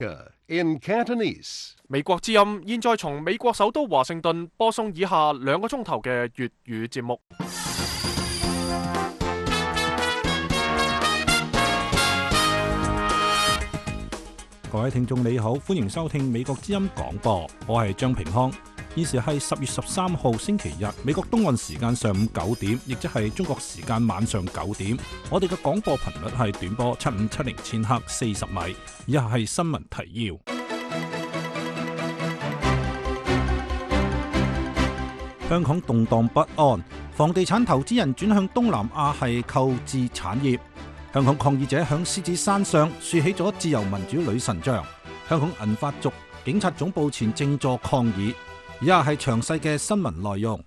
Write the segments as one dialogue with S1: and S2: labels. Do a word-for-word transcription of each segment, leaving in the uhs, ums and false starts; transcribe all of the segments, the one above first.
S1: In Cantonese，
S2: 美國之音現在從美國首都華盛頓播送以下兩個鐘頭嘅粵語節目。
S3: 各位聽眾你好，歡迎收聽美國之音廣播，我係張平康。現時係十月十三號星期日，美國東岸時間上午九點，亦即係中國時間晚上九點。我哋嘅廣播頻率係短波七五七零千赫四十米。以下係新聞提要。香港動盪不安，房地產投資人轉向東南亞係購置產業。香港抗議者響獅子山上豎起咗自由民主女神像。香港銀髮族警察總部前靜坐抗議。以下係詳細嘅新聞內容。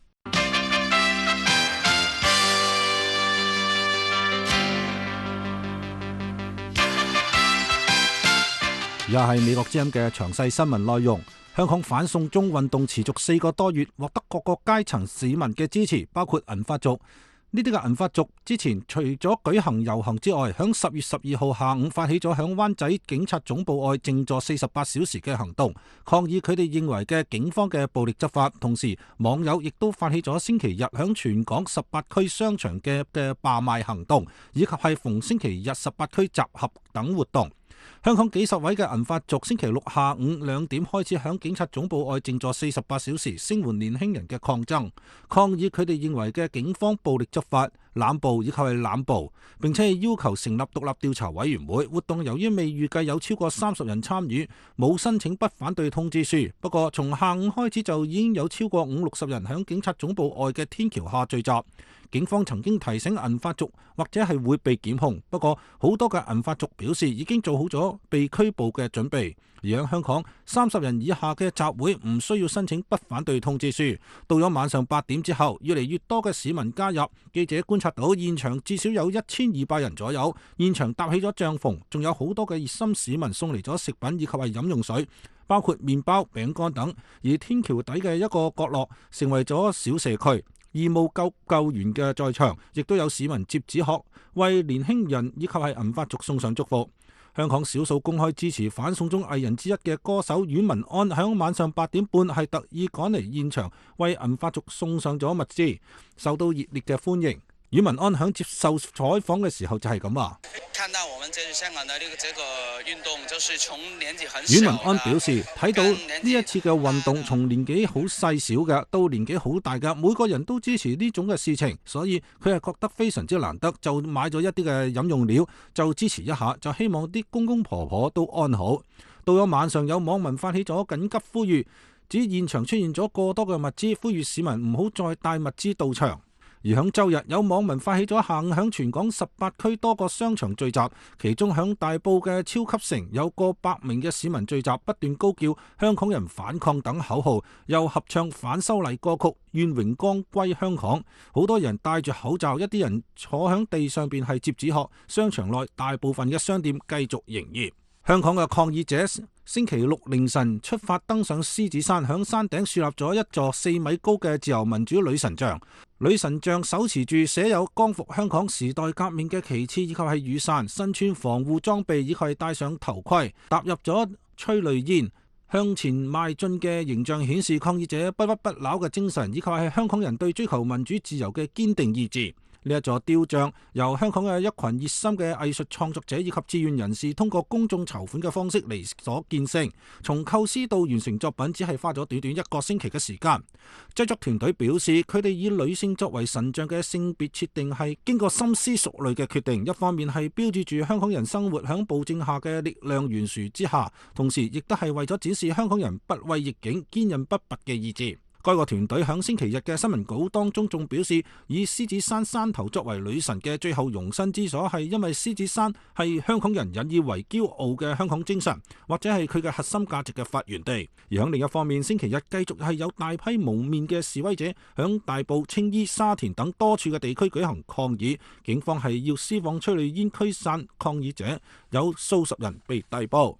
S3: 以下係美國之音嘅詳細新聞內容。香港反送中運動持續四個多月，獲得各個階層市民嘅支持，包括銀髮族。呢啲嘅銀髮族之前除咗舉行遊行之外，響十月十二號下午發起咗響灣仔警察總部外靜坐四十八小時嘅行動，抗議佢哋認為嘅警方嘅暴力執法。同時，網友亦都發起咗星期日響全港十八區商場嘅嘅罷賣行動，以及係逢星期日十八區集合等活動。香港幾十位嘅銀髮族星期六下午兩點開始響警察總部外靜坐四十八小時，聲援年輕人嘅抗爭，抗議佢哋認為嘅警方暴力執法、濫捕以及係濫捕，並且係要求成立獨立調查委員會。活動由於未預計有超過三十人參與，冇申請不反對通知書。不過從下午開始就已經有超過五六十人響警察總部外嘅天橋下聚集。警方曾經提醒銀髮族或者係會被檢控，不過好多嘅銀髮族表示已經做好咗被拘捕嘅準備。而喺香港，三十人以下嘅集會唔需要申請不反對通知書。到咗晚上八點之後，越嚟越多嘅市民加入。記者觀察到現場至少有一千二百人左右，現場搭起咗帳篷，仲有好多嘅熱心市民送嚟咗食品以及係飲用水，包括麵包、餅乾等。而天橋底嘅一個角落成為咗小社區。義務救救援嘅在場，亦都有市民接紙鶴為年輕人以及係銀髮族送上祝福。香港少數公開支持反送中藝人之一嘅歌手阮文安，喺晚上八點半係特意趕嚟現場為銀髮族送上咗物資，受到熱烈嘅歡迎。阮文安響接受採訪嘅時候就係咁話。
S4: 看到我們這是香港的呢個這個運動，就是從年紀很小。
S3: 阮文安表示睇到呢一次嘅運動，從年紀好細小嘅到年紀好大嘅，每個人都支持呢種嘅事情，所以佢係覺得非常之難得，就買咗一啲嘅飲用料，就支持一下，就希望啲公公婆婆都安好。到咗晚上，有網民發起咗緊急呼籲，指現場出現咗過多嘅物資，呼籲市民唔好再帶物資到場。而響周日，有網民發起咗下午響全港十八區多個商場聚集，其中響大埔嘅超級城有過百名嘅市民聚集，不斷高叫香港人反抗等口號，又合唱反修例歌曲願榮光歸香港。好多人戴住口罩，一啲人坐響地上邊係摺紙鶴。商場內大部分嘅商店繼續營業。香港嘅抗議者星期六凌晨出發登上獅子山，響山頂樹立咗一座四米高嘅自由民主女神像。女神像手持住寫有光復香港時代革命嘅旗幟以及係雨傘，身穿防護裝備以及係戴上頭盔，踏入咗催淚煙向前邁進嘅形象，顯示抗議者不屈不撓嘅精神以及係香港人對追求民主自由嘅堅定意志。呢一座雕像由香港嘅一群熱心嘅藝術創作者以及志願人士通過公眾籌款嘅方式嚟所建成，從構思到完成作品只係花咗短短一個星期嘅時間。製作團隊表示，佢哋以女性作為神像嘅性別設定係經過深思熟慮嘅決定，一方面係標誌住香港人生活響暴政下嘅力量懸殊之下，同時亦都係為咗展示香港人不畏逆境、堅韌不拔嘅意志。該個團隊響星期日嘅新聞稿當中仲表示，以獅子山山頭作為女神嘅最後容身之所，係因為獅子山係香港人引以為驕傲嘅香港精神，或者係佢嘅核心價值嘅發源地。而響另一方面，星期日繼續係有大批蒙面嘅示威者響大埔、青衣、沙田等多處嘅地區舉行抗議，警方係要施放催淚煙驅散抗議者，有數十人被逮捕。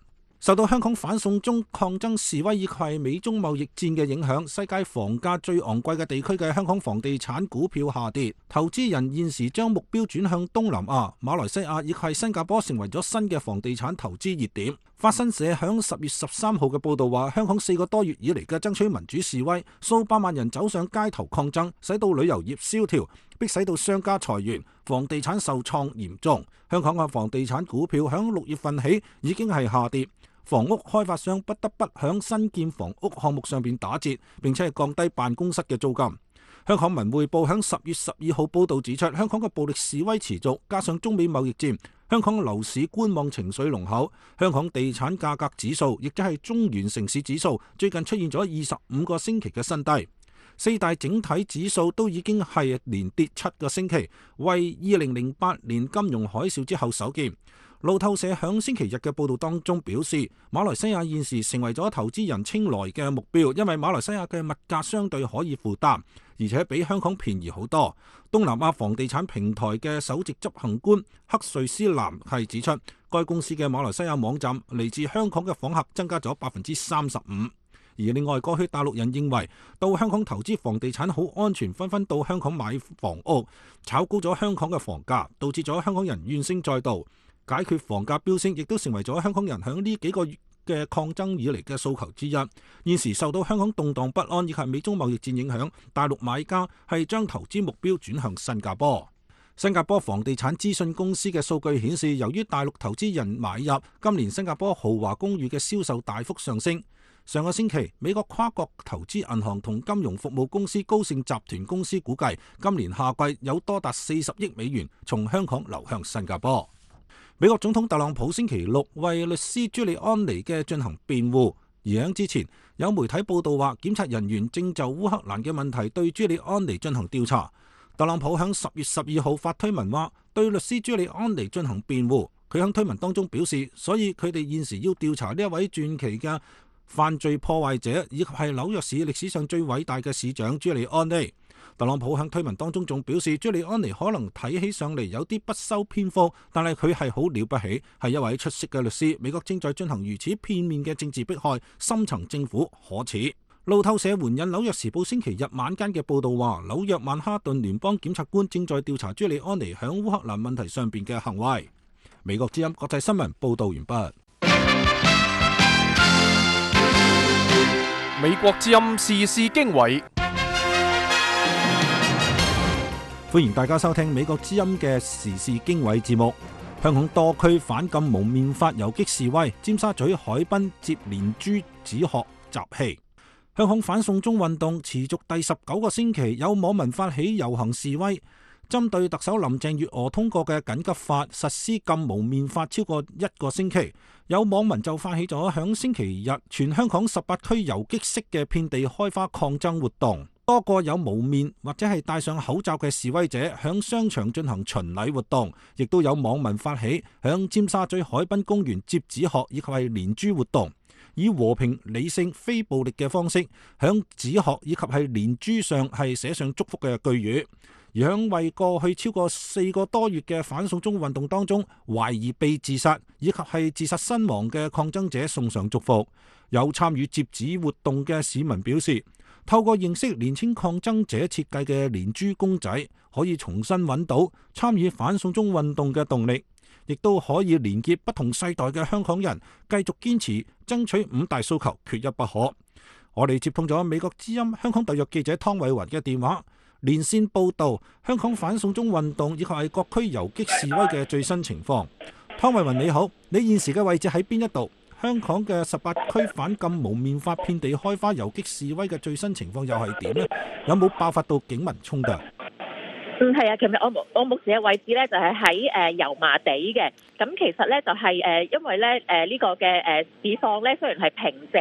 S3: 受到香港反送中抗爭示威以及係美中貿易戰嘅影響，世界房價最昂貴嘅地區嘅香港房地產股票下跌，投資人現時將目標轉向東南亞、馬來西亞以及係新加坡，成為咗新嘅房地產投資熱點。法新社響十月十三號嘅報導話，香港四個多月以嚟嘅爭取民主示威，數百萬人走上街頭抗爭，使到旅遊業蕭條，迫使到商家裁員，房地產受創嚴重。香港嘅房地產股票響六月份起已經係下跌。房屋開發商不得不響新建房屋項目上邊打折，並且係降低辦公室嘅租金。香港文匯報響十月十二號報導指出，香港嘅暴力示威持續，加上中美貿易戰，香港樓市觀望情緒濃厚。香港地產價格指數，亦即係中原城市指數，最近出現咗二十五個星期嘅新低。四大整體指數都已經係連跌七個星期，為二零零八年金融海嘯之後首見。路透社響星期日嘅報道當中表示，馬來西亞現時成為咗投資人青睞嘅目標，因為馬來西亞嘅物價相對可以負擔，而且比香港便宜好多。東南亞房地產平台嘅首席執行官克瑞斯南係指出，該公司嘅馬來西亞網站嚟自香港嘅訪客增加咗百分之三十五。而另外，過去大陸人認為到香港投資房地產好安全，紛紛到香港買房屋，炒高咗香港嘅房價，導致咗香港人怨聲載道。解決房價飆升，亦都成為咗香港人響呢幾個月嘅抗爭以嚟嘅訴求之一。現時受到香港動盪不安以及美中貿易戰影響，大陸買家係將投資目標轉向新加坡。新加坡房地產資訊公司嘅數據顯示，由於大陸投資人買入，今年新加坡豪華公寓嘅銷售大幅上升。上個星期，美國跨國投資銀行同金融服務公司高盛集團公司估計，今年夏季有多達四十億美元從香港流向新加坡。美國總統特朗普星期六為律師朱利安尼嘅進行辯護，而喺之前有媒體報道話，檢察人員正就烏克蘭嘅問題對朱利安尼進行調查。特朗普喺十月十二號發推文話，對律師朱利安尼進行辯護。佢喺推文當中表示，所以佢哋現時要調查呢一位傳奇嘅犯罪破壞者，以及係紐約市歷史上最偉大嘅市長朱利安尼。特朗普喺推文當中仲表示，朱利安尼可能睇起上嚟有啲不修邊幅，但係佢係好了不起，係一位出色嘅律師。美國正在進行如此片面嘅政治迫害，深層政府可恥。路透社援引紐約時報星期日晚間嘅報道話，紐約曼哈頓聯邦檢察官正在調查朱利安尼響烏克蘭問題上邊嘅行為。美國之音國際新聞報道完畢。
S2: 美國之音時事經緯。
S3: 歡迎大家收聽美國之音嘅時事經緯節目。香港多區反禁蒙面法游擊示威，尖沙咀海濱接連珠子殼集氣。香港反送中運動持續第十九個星期，有網民發起遊行示威，針對特首林鄭月娥通過嘅緊急法實施禁蒙面法超過一個星期，有網民就發起咗響星期日全香港十八區游擊式嘅遍地開花抗爭活動。多個有蒙面或者係戴上口罩嘅示威者響商場進行巡禮活動，亦都有網民發起響尖沙咀海濱公園接紙鶴以及係連珠活動，以和平、理性、非暴力嘅方式響紙鶴以及係連珠上係寫上祝福嘅句語，而響為過去超過四個多月嘅反送中運動當中懷疑被自殺以及係自殺身亡嘅抗爭者送上祝福。有參與接紙活動嘅市民表示，透過認識年輕抗爭者設計嘅連珠公仔，可以重新揾到參與反送中運動嘅動力，亦都可以連結不同世代嘅香港人，繼續堅持爭取五大訴求，缺一不可。我哋接通咗美國之音香港特約記者湯偉雲嘅電話，連線報道香港反送中運動以及係各區游擊示威嘅最新情況。湯偉雲你好，你現時嘅位置喺邊一度？香港嘅十八區反禁蒙面法遍地開花游擊示威嘅最新情況又係點呢？有冇爆發到警民衝突？
S5: 嗯，係啊，其實我我目前嘅位置咧就係喺誒油麻地嘅。咁其實咧就係誒因為咧誒呢個嘅誒市況咧雖然係平靜，咁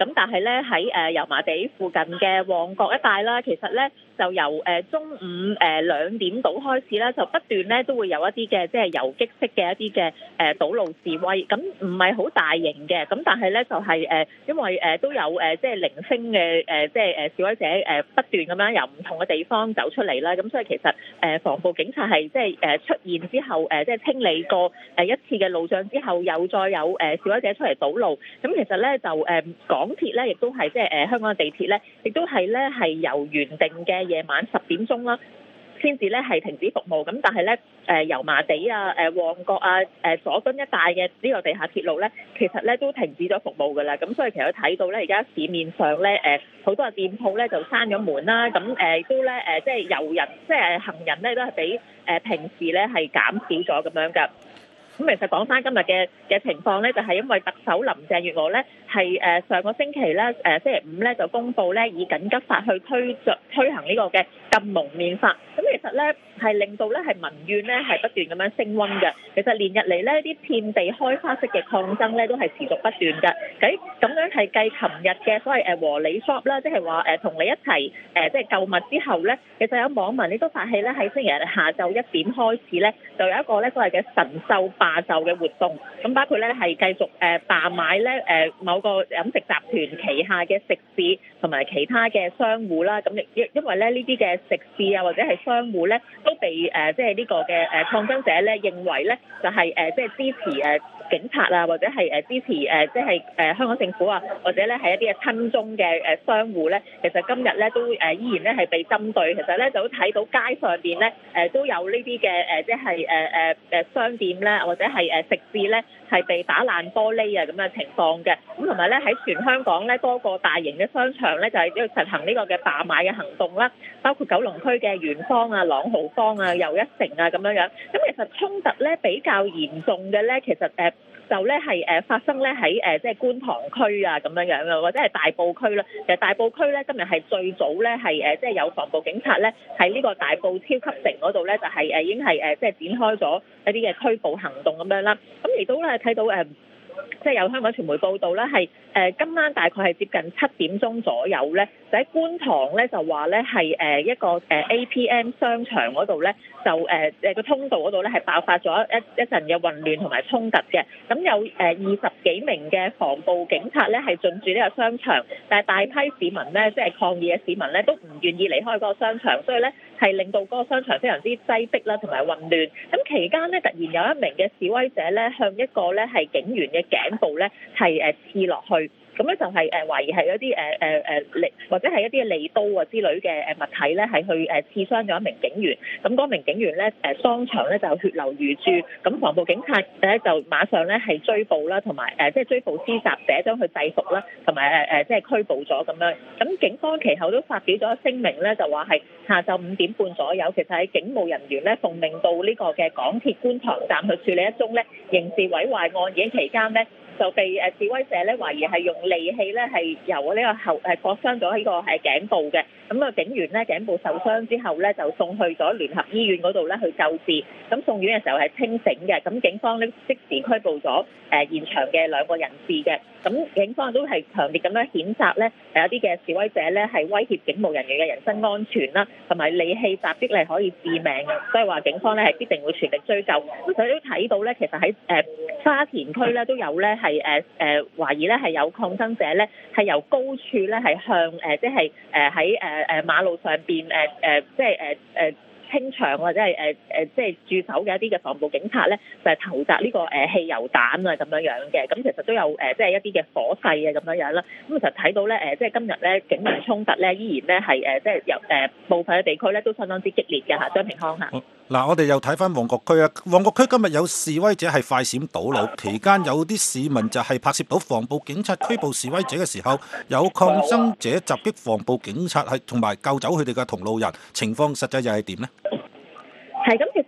S5: 咁但係咧喺誒油麻地附近嘅旺角一帶啦，其實咧就由誒中午誒兩點到開始啦，就不斷咧都會有一啲嘅即係遊擊式嘅一啲嘅誒堵路示威，咁唔係好大型嘅，咁但係咧就係誒因為誒都有誒即係零星嘅誒即係誒示威者誒不斷咁樣由唔同嘅地方走出嚟啦，咁所以其實誒防暴警察係即係誒出現之後誒即係清理過誒一次嘅路障之後，又再有誒示威者出嚟堵路，咁其實咧就誒港鐵咧亦都係即係誒香港嘅地鐵咧，亦都係咧係由原定嘅夜晚十點鐘啦，先至咧係停止服務，咁但係咧誒油麻地啊、誒旺角啊、誒佐敦一帶嘅呢個地下鐵路咧，其實咧都停止咗服務㗎啦。咁所以其實睇到咧，而家市面上咧誒好多嘅店鋪咧就閂咗門啦。咁誒都咧誒即係遊人，即係行人咧都係比誒平時咧係減少咗咁樣㗎。咁其實講翻今日嘅嘅情況咧，就係因為特首林鄭月娥咧係誒上個星期咧誒星期五咧就公布咧以緊急法去推著推行呢個嘅禁蒙面法。咁其實咧係令到咧係民怨咧係不斷咁樣升溫嘅。其實連日嚟咧啲遍地開花式嘅抗爭咧都係持續不斷嘅。咁咁樣係繼琴日嘅所謂誒和理 shop 啦，即係話誒同你一齊誒即係購物之後咧，其實有網民亦都發起咧喺星期日下晝一點開始咧就有一個咧所謂嘅神獸罷就嘅活動，咁包括咧係繼續誒罷買咧誒某個飲食集團旗下嘅食肆同埋其他嘅商戶啦，咁亦因為咧呢啲嘅食肆啊或者係商戶咧都被誒即係呢個嘅誒抗爭者咧認為咧就係誒即係支持誒警察啊，或者係誒支持誒即係誒香港政府啊，或者咧係一啲嘅親中嘅誒商戶咧，其實今日咧都誒依然咧係被針對。其實咧就睇到街上邊咧誒都有呢啲嘅誒即係誒誒誒商店咧，或者係誒食肆咧係被打爛玻璃啊咁嘅情況嘅。咁同埋咧喺全香港咧多個大型嘅商場咧就係要實行呢個嘅罷買嘅行動啦，包括九龍區嘅元芳啊、朗豪坊啊、又一城啊咁樣樣。咁其實衝突咧比較嚴重嘅咧，其實誒。就咧係誒發生咧喺誒即係觀塘區啊咁樣樣啊，或者係大埔區啦。其實大埔區咧今日係最早咧係誒即係有防暴警察咧喺呢個大埔超級城嗰度咧就係誒已經係誒即係展開咗一啲嘅拘捕行動咁樣啦。咁亦都咧睇到誒。即係有香港傳媒報道咧，係誒今晚大概係接近七點鐘左右咧，就喺觀塘咧就話咧係誒一個誒 A P M 商場嗰度咧，就誒誒個通道嗰度咧係爆發咗一一陣嘅混亂同埋衝突嘅。咁有誒二十幾名嘅防暴警察咧係進駐呢個商場，但係大批市民咧即係抗議嘅市民咧都唔願意離開嗰個商場，所以咧係令到嗰個商場非常之擠迫啦同埋混亂。咁期間咧突然有一名嘅示威者咧向一個咧係警員嘅頸部咧係誒刺落去，咁咧就係誒懷疑係一啲誒誒誒利或者係一啲利刀啊之類嘅誒物體咧係去誒刺傷咗一名警員，咁嗰名警員咧誒當場咧就血流如注，咁防暴警察咧就馬上咧係追捕啦，同埋誒即係追捕施襲者將佢制服啦，同埋誒誒即係拘捕咗咁樣。咁警方其後都發表咗聲明咧，就話係下晝五點半左右，其實喺警務人員咧奉命到呢個嘅港鐵觀塘站去處理一宗咧刑事毀壞案件期間咧，就被誒示威者咧懷疑係用利器咧係由呢個後誒割傷咗呢個係頸部嘅，咁啊警員咧頸部受傷之後咧就送去咗聯合醫院嗰度咧去救治，咁送院嘅時候係清醒嘅，咁警方咧即時拘捕咗誒現場嘅兩個人士嘅，咁警方都係強烈咁樣譴責咧有啲嘅示威者咧係威脅警務人員嘅人身安全啦，同埋利器襲擊係可以致命嘅，所以話警方咧係必定會全力追究。咁佢都睇到咧，其實喺誒沙田區咧都有咧係誒誒懷疑咧係有抗爭者咧係由高處咧係向誒即係誒喺誒誒馬路上邊誒誒即係誒誒清場或者係誒誒即係駐守嘅一啲嘅防暴警察咧，就係投擲呢個誒汽油彈啊咁樣樣嘅，咁其實都有誒即係一啲嘅火勢啊咁樣樣啦。咁其實睇到咧誒，即係今日咧警民衝突咧依然咧係誒即係有誒部分嘅地區咧都相當之激烈嘅嚇。張平康嚇。
S3: 嗱，我哋又睇翻旺角區啊！旺角區今日有示威者係快閃堵路，期間有啲市民就係拍攝到防暴警察拘捕示威者嘅時候，有抗爭者襲擊防暴警察，係同埋救走佢哋嘅同路人，情況實際又係點呢？
S5: 係咁，其實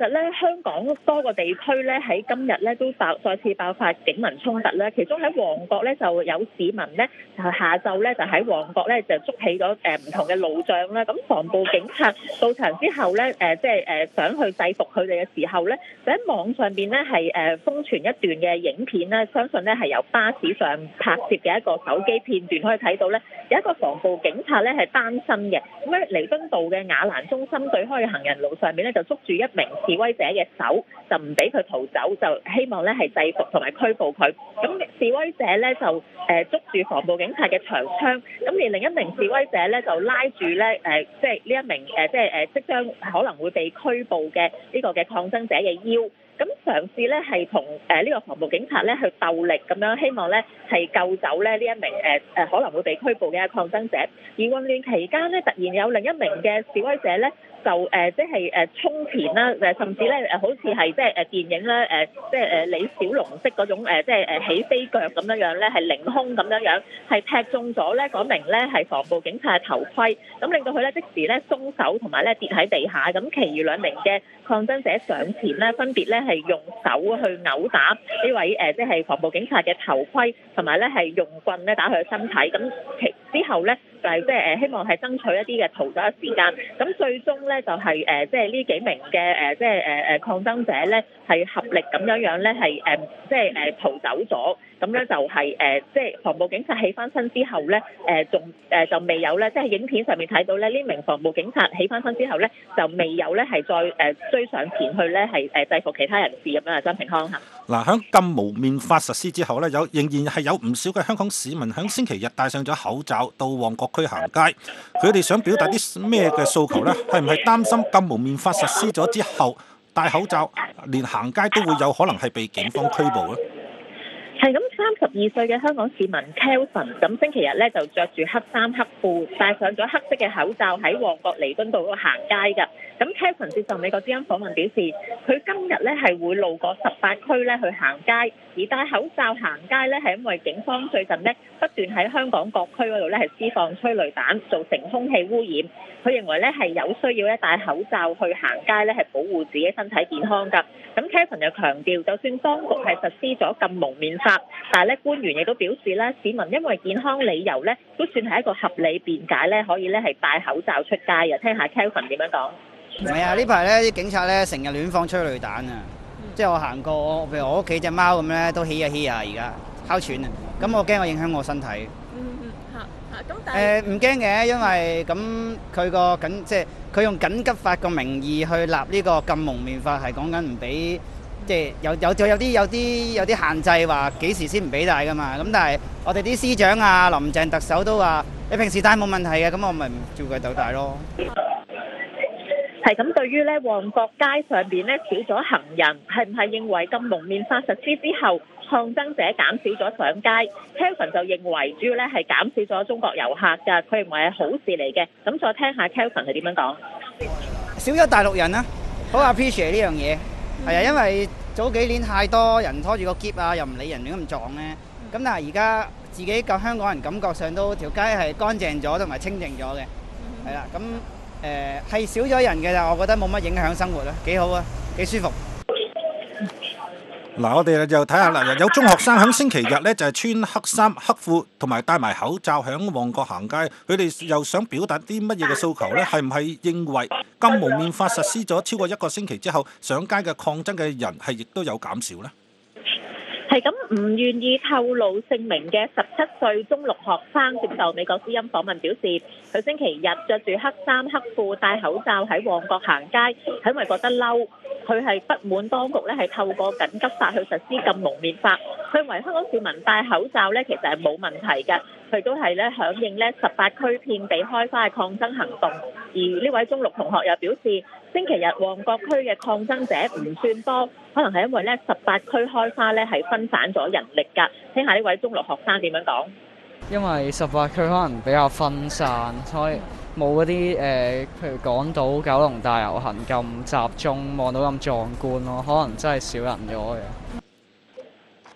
S5: 實咧，香港多個地區咧喺今日咧都爆再次爆發警民衝突咧。其中喺旺角咧就有市民咧就係下晝咧就喺旺角咧就捉起咗誒唔同嘅路障啦。咁防暴警察到場之後咧誒即係誒想去制服佢哋嘅時候咧，就喺網上邊咧係誒瘋傳一段嘅影片咧，相信咧係由巴士上拍攝嘅一個手機片段可以睇到咧，有一個防暴警察咧係單身嘅，咁喺彌敦道嘅雅蘭中心對開嘅行人路上面咧就捉住一名示威者嘅手，就唔俾佢逃走，就希望咧係制服同埋拘捕佢。咁示威者咧就誒捉住防暴警察嘅長槍，咁而另一名示威者咧就拉住咧誒即係呢一名誒即係誒即將可能會被拘捕嘅呢個嘅抗爭者嘅腰。咁嘗試咧係同誒呢個防暴警察咧去鬥力咁樣，希望咧係救走咧呢一名誒誒可能會被拘捕嘅抗爭者。而混亂期間咧，突然有另一名嘅示威者咧就誒即係誒衝前啦，誒甚至咧誒好似係即係誒電影咧誒即係誒李小龍式嗰種誒即係誒起飛腳咁樣樣咧，係凌空咁樣樣，係踢中咗咧嗰名咧係防暴警察嘅頭盔，咁令到佢咧即時咧鬆手同埋咧跌喺地下。咁其餘兩名嘅抗爭者上前咧，分別咧係用手去毆打呢位誒即係防暴警察嘅頭盔，同埋咧係用棍咧打佢嘅身體。咁其之後咧就係即係誒希望係爭取一啲嘅逃走嘅時間。咁最終咧就係誒即係呢幾名嘅誒即係誒誒抗爭者咧係合力咁樣樣咧係誒即係誒逃走咗。咁咧就係誒即係防暴警察起翻身之後咧誒仲誒就未有咧，即係影片上面睇到咧呢名防暴警察起翻身之後咧就未有咧係再誒追上前去咧係誒制服其他人士咁樣啊。張平康嚇。
S3: 嗱，響禁蒙面法實施之後咧，有仍然係有唔少嘅香港市民響星期日戴上咗口罩到旺角區行街，佢哋想表達啲咩嘅訴求咧？係唔係擔心禁蒙面法實施咗之後戴口罩連行街都會有可能係被警方拘捕咧？
S5: 係咁，三十二歲嘅香港市民 Kelvin 咁星期日咧就着住黑衫黑褲，戴上咗黑色嘅口罩喺旺角彌敦道嗰度行街㗎。咁 Kelvin 接受美國之音訪問表示，佢今日咧係會路過十八區咧去行街，而戴口罩行街咧係因為警方最近咧不斷喺香港各區嗰度咧係施放催淚彈，造成空氣污染。佢認為咧係有需要咧戴口罩去行街咧係保護自己身體健康㗎。咁 Kelvin 又強調，就算當局係實施咗禁蒙面法，但係咧官員亦都表示咧，市民因為健康理由咧，都算係一個合理辯解咧，可以咧係戴口罩出街嘅。聽下 Kelvin 點樣講。
S6: 唔係啊，呢排咧啲警察咧成日亂放催淚彈啊！嗯、即係我行過，譬如我屋企隻貓咁咧，都起呀起呀而家哮喘啊！咁我驚我影響我身體。
S7: 嗯嗯嚇嚇咁但係
S6: 誒唔驚嘅，因為咁佢個緊即係佢用緊急法個名義去立呢個禁蒙面法，係講緊唔俾即係有有有有啲有啲有啲限制話幾時先唔俾戴噶嘛。咁但係我哋啲司長啊、林鄭特首都話你平時戴冇問題嘅，咁我咪唔照佢就戴咯。
S5: 係咁，對於咧旺角街上邊咧少咗行人，係唔係認為禁蒙面法實施之後，抗爭者減少咗上街 ？Kelvin 就認為主要咧係減少咗中國遊客㗎，佢認為係好事嚟嘅。咁再聽下 Kelvin 係點樣講？
S6: 少咗大陸人啊，好 appreciate 呢樣嘢。係啊，因為早幾年太多人拖住個篋啊，又唔理人亂咁撞咧。咁但係而家自己個香港人感覺上都條街係乾淨咗同埋清靜咗嘅。係啦，咁。誒係少咗人嘅，但我覺得冇乜影響生活啦，幾好啊，幾舒服。
S3: 嗱，我哋就睇下啦，有中學生喺星期日咧就係穿黑衫黑褲同埋戴埋口罩喺旺角行街，佢哋又想表達啲乜嘢嘅訴求咧？係唔係認為禁蒙面法實施咗超過一個星期之後，上街嘅抗爭嘅人係亦都有減少咧？
S5: 係咁，唔願意透露姓名嘅十七歲中六學生接受美國之音訪問表示，佢星期日着住黑衫黑褲戴口罩喺旺角行街，係因為覺得嬲。佢係不滿當局咧係透過緊急法去實施禁蒙面法。佢認為香港市民戴口罩咧其實係冇問題嘅，佢都係咧響應咧十八區遍地開花嘅抗爭行動。而呢位中六同學又表示，星期日旺角區嘅抗爭者唔算多，可能係因為咧十八區開花咧係分散咗人力㗎。聽下呢位中六學生點樣講。
S8: 因為十八區可能比較分散，所以冇嗰啲誒，譬如港島、九龍大遊行咁集中，望到咁壯觀咯，可能真係少人咗嘅。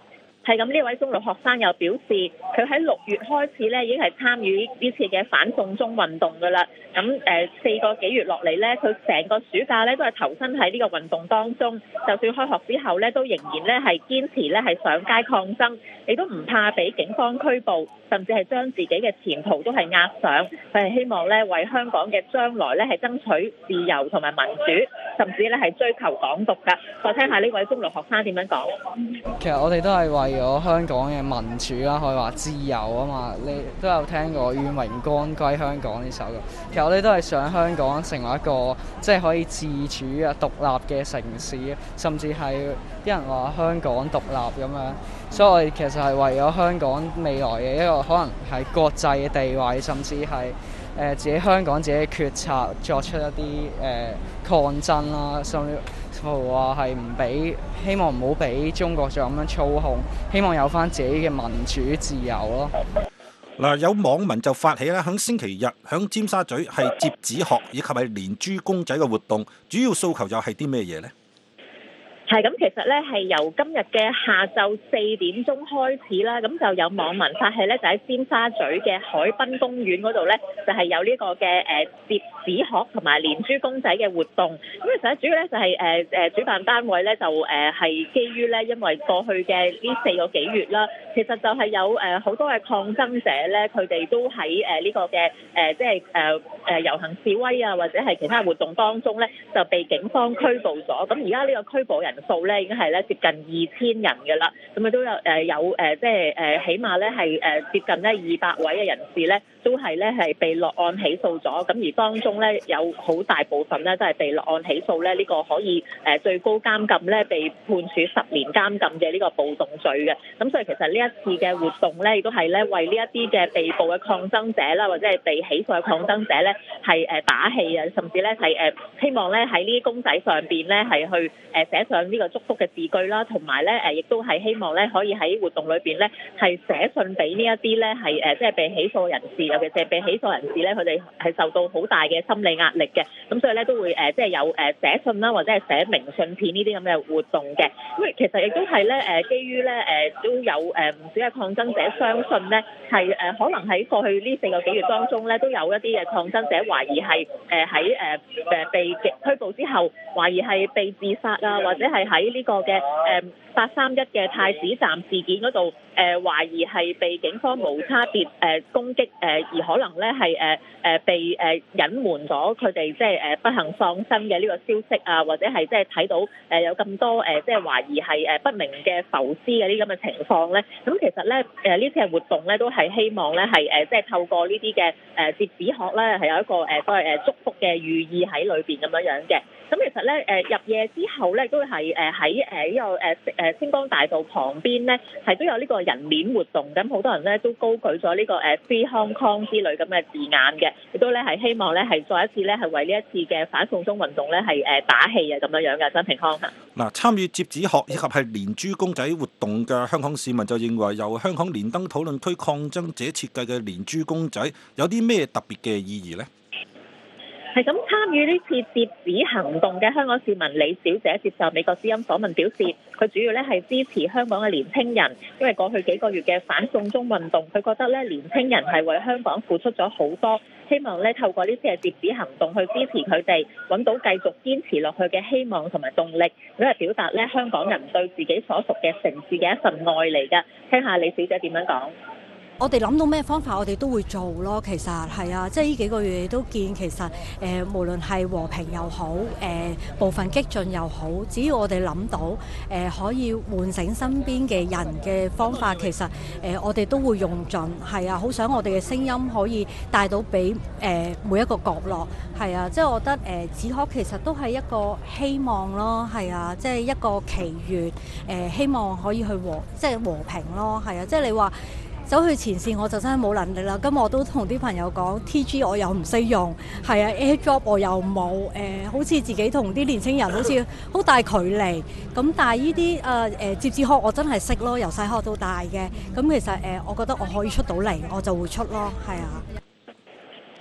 S5: 係咁，呢位中六學生又表示，佢喺六月開始咧已經係參與呢次嘅反送中運動㗎啦。咁誒四個幾月落嚟咧，佢成個暑假咧都係投身喺呢個運動當中。就算開學之後咧，都仍然咧係堅持咧係上街抗爭，亦都唔怕俾警方拘捕，甚至係將自己嘅前途都係押上。佢係希望咧為香港嘅將來咧係爭取自由同埋民主，甚至咧係追求港獨㗎。再聽下呢位中六學生點樣講。
S8: 其實我哋都係為咗香港嘅民主啦，可以話自由啊嘛。你都有聽過《願榮光歸香港》呢首歌。其實我哋都係想香港成為一個即係可以自主啊、獨立嘅城市，甚至係啲人話香港獨立咁樣。所以我哋其實係為咗香港未來嘅一個可能係國際嘅地位，甚至係誒、呃、自己香港自己嘅決策作出一啲誒、呃、抗爭啦，甚至乎話係唔俾，希望唔好俾中國再咁樣操控，希望有返自己嘅民主自由咯。
S3: 嗱，有網民就發起咧，喺星期日喺尖沙咀係摺紙鶴以及係連珠公仔嘅活動，主要訴求又係啲咩嘢呢？
S5: 係咁，其實咧係由今日嘅下晝四點鐘開始啦，咁就有網民發起咧，就喺尖沙咀嘅海濱公園嗰度咧，就係有呢個嘅誒摺紙鶴同埋連珠公仔嘅活動。咁其實主要咧就係誒誒主辦單位咧就誒係基於咧，因為過去嘅呢四個幾月啦，其實就係有誒好多嘅抗爭者咧，佢哋都喺誒呢個嘅誒即係誒誒遊行示威啊，或者係其他活動當中咧，就被警方拘捕咗。咁而家呢個拘捕人數咧已經係咧接近二千人嘅啦，咁啊都有誒有誒即係誒起碼咧係誒接近咧二百位嘅人士咧都係咧係被落案起訴咗，咁而當中咧有好大部分咧都係被落案起訴咧呢個可以誒最高監禁咧被判處十年監禁嘅呢個暴動罪嘅，咁所以其實呢一次嘅活動咧亦都係咧為呢一啲嘅被捕嘅抗爭者啦，或者係被起訴嘅抗爭者咧係誒打氣啊，甚至咧係誒希望咧喺呢啲公仔上邊咧係去誒寫上呢個祝福嘅字句啦，同埋咧誒亦都係希望咧可以喺活動裏邊咧係寫信俾呢一啲咧係誒即係被起訴人士，尤其是被起訴人士咧佢哋係受到好大嘅心理壓力嘅，咁所以咧都會誒即係有誒寫信啦，或者係寫明信片呢啲咁嘅活動嘅。咁其實亦都係咧誒基於咧誒都有誒唔少嘅抗爭者相信咧係誒可能喺過去呢四個幾月當中咧都有一啲嘅抗爭者懷疑係誒喺誒誒被拘捕之後懷疑係被自殺啊，或者係喺呢個嘅誒八三一嘅太子站事件嗰度誒懷疑係被警方無差別誒攻擊誒，而可能咧係誒誒被誒隱瞞咗佢哋即係誒不幸喪生嘅呢個消息啊，或者係即係睇到誒有咁多誒即係懷疑係誒不明嘅浮屍嘅呢啲咁嘅情況咧，咁其實咧誒呢次嘅活動咧都係希望咧係誒即係透過呢啲嘅誒摺紙鶴咧係有一個誒所謂誒祝福嘅寓意喺裏邊咁樣樣嘅。咁其實咧誒入夜之後咧都係誒喺誒呢個誒誒星光大道旁邊咧係都有呢個人鏈活動，咁好多人咧都高舉咗呢個誒 Free Hong Kong 之類咁嘅字眼嘅，亦都咧係希望咧係再一次咧係為呢一次嘅反送中運動咧係誒打氣啊咁樣樣嘅。張平康嚇。嗱，
S3: 參與摺紙鶴以及係連珠公仔活動嘅香港市民就認為，由香港連登討論區抗爭者設計嘅連珠公仔有啲咩特別嘅意義呢？
S5: 係咁，參與呢次摺紙行動嘅香港市民李小姐接受美國之音訪問表示，佢主要咧係支持香港嘅年輕人，因為過去幾個月嘅反送中運動，佢覺得咧年輕人係為香港付出咗好多，希望咧透過呢次嘅摺紙行動去支持佢哋，揾到繼續堅持落去嘅希望同埋動力，咁係表達咧香港人對自己所屬嘅城市嘅一份愛嚟㗎。聽下李小姐點樣講。
S9: 我哋諗到咩方法，我哋都會做咯。其實係啊，即係呢幾個月都見，其實誒、呃、無論係和平又好，誒、呃、部分激進又好，只要我哋諗到誒、呃、可以喚醒身邊嘅人嘅方法，其實誒、呃、我哋都會用盡。係啊，好想我哋嘅聲音可以帶到俾誒、呃、每一個角落。係啊，即係我覺得誒紙鶴其實都係一個希望咯。係啊，即係一個祈願，誒、呃、希望可以去和即係和平咯。係啊，即係你話走去前線我就真係冇能力啦，咁我都同啲朋友講 T G 我又唔識用，係啊 AirDrop 我又冇，誒、呃、好似自己同啲年青人好似好大距離，咁但係呢啲誒誒摺紙鶴我真係識咯，由細學到大嘅，咁其實誒、呃、我覺得我可以出到嚟我就會出咯，係啊。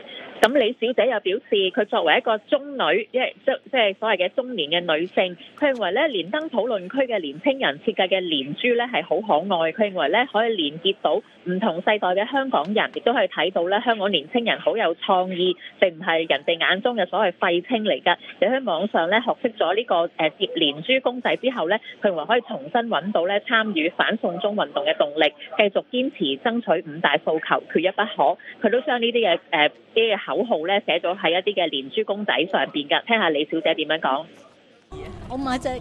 S5: 咁李小姐又表示，佢作為一個中女，即係即即係所謂嘅中年嘅女性，佢認為咧連登討論區嘅年輕人設計嘅連珠咧係好可愛，佢認為咧可以連結到唔同世代嘅香港人，亦都可以睇到咧香港年輕人好有創意，並唔係人哋眼中嘅所謂廢青嚟㗎。你喺網上咧學識咗呢個誒疊連珠公仔之後咧，佢認為可以重新揾到咧參與反送中運動嘅動力，繼續堅持爭取五大訴求，缺一不可。佢都將呢啲嘅誒啲嘅口號咧寫咗喺一啲嘅連珠公仔上邊㗎。聽下李小姐點樣講。
S9: 我買隻誒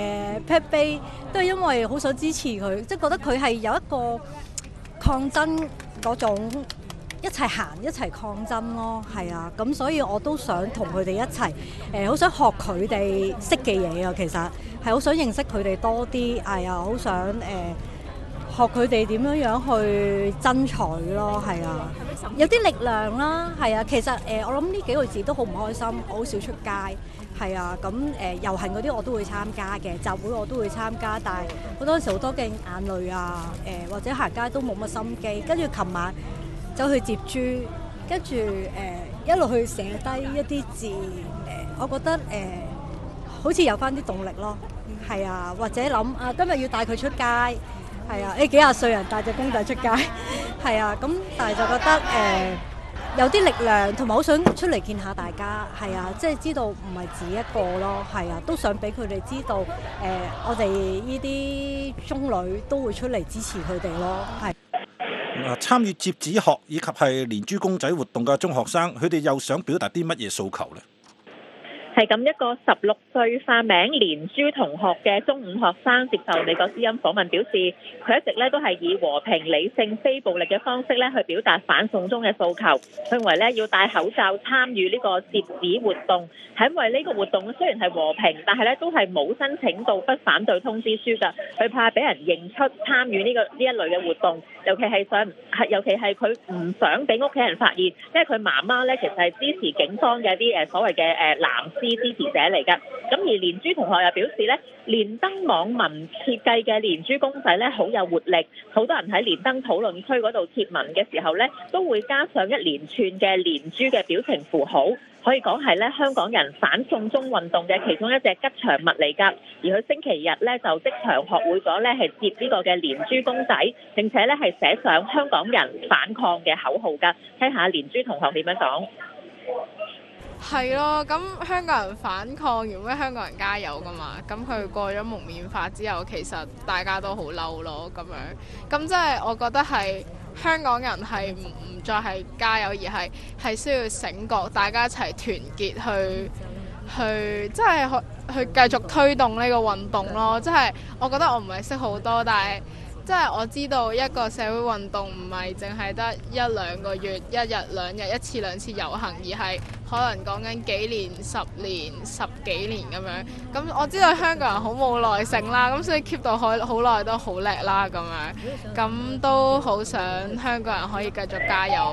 S9: Pet Bay 都係因為好想支持佢，即係覺得佢係有一個抗爭嗰種一齊行一齊抗爭咯，係啊，咁所以我都想同佢哋一齊誒，好想學佢哋識嘅嘢啊，其實係好想認識佢哋多啲，係啊，好想誒學佢哋點樣樣去爭取咯，係啊，有啲力量啦，係啊，其實誒我諗呢幾個字都好唔開心，我好少出街。係啊，咁誒遊行嗰啲我都會參加嘅，集會我都會參加，但係好多時好多嘅眼淚啊，誒、呃、或者行街都冇乜心機，跟住琴晚走去接豬，跟住誒一路去寫低一啲字，誒、呃、我覺得誒、呃、好似有返啲動力咯，係啊，或者諗啊今日要帶佢出街，係啊，你幾廿歲人帶隻公仔出街，係啊，咁但係就覺得誒。呃有啲力量，同埋好想出嚟見下大家，係啊，即係知道唔係自己一個咯，係啊，都想俾佢哋知道，誒、呃，我哋呢啲中女都會出嚟支持佢哋咯，係。
S3: 啊，參與摺紙學以及係連珠公仔活動嘅中學生，佢哋又想表達啲乜嘢訴求呢？
S5: 係咁，一個十六歲化名連珠同學嘅中五學生接受美國之音訪問表示，佢一直咧都係以和平、理性、非暴力嘅方式咧去表達反送中嘅訴求。佢認為咧要戴口罩參與呢個摺紙活動，係因為呢個活動雖然係和平，但係咧都係冇申請到不反對通知書㗎。佢怕俾人認出參與呢個呢一類嘅活動，尤其係想係尤其係佢唔想俾屋企人發現，因為佢媽媽咧其實係支持警方嘅一啲誒所謂嘅誒藍絲支持者嚟㗎。咁而連珠同學又表示咧，連登網民設計嘅連珠公仔咧好有活力，好多人喺連登討論區嗰度貼文嘅時候咧，都會加上一連串嘅連珠嘅表情符號，可以講係咧香港人反送中運動嘅其中一隻吉祥物嚟㗎。而佢星期日咧就即場學會咗咧係摺呢個嘅連珠公仔，並且咧係寫上香港人反抗嘅口號㗎。聽下連珠同學點樣講。
S7: 係咯，咁香港人反抗，如果香港人加油噶嘛，咁佢過咗蒙面法之後，其實大家都好嬲咯，咁樣，咁即係我覺得係香港人係唔唔再係加油，而係係需要醒覺，大家一齊團結去去，即係去去繼續推動呢個運動咯。即係我覺得我唔係識好多，但係即係我知道一個社會運動唔係淨係得一兩個月、一日兩日、一次兩次遊行，而係可能講緊幾年、十年、十幾年咁樣。咁我知道香港人好冇耐性啦，咁所以 keep 到好好耐都好叻啦咁樣。咁都好想香港人可以繼續加油。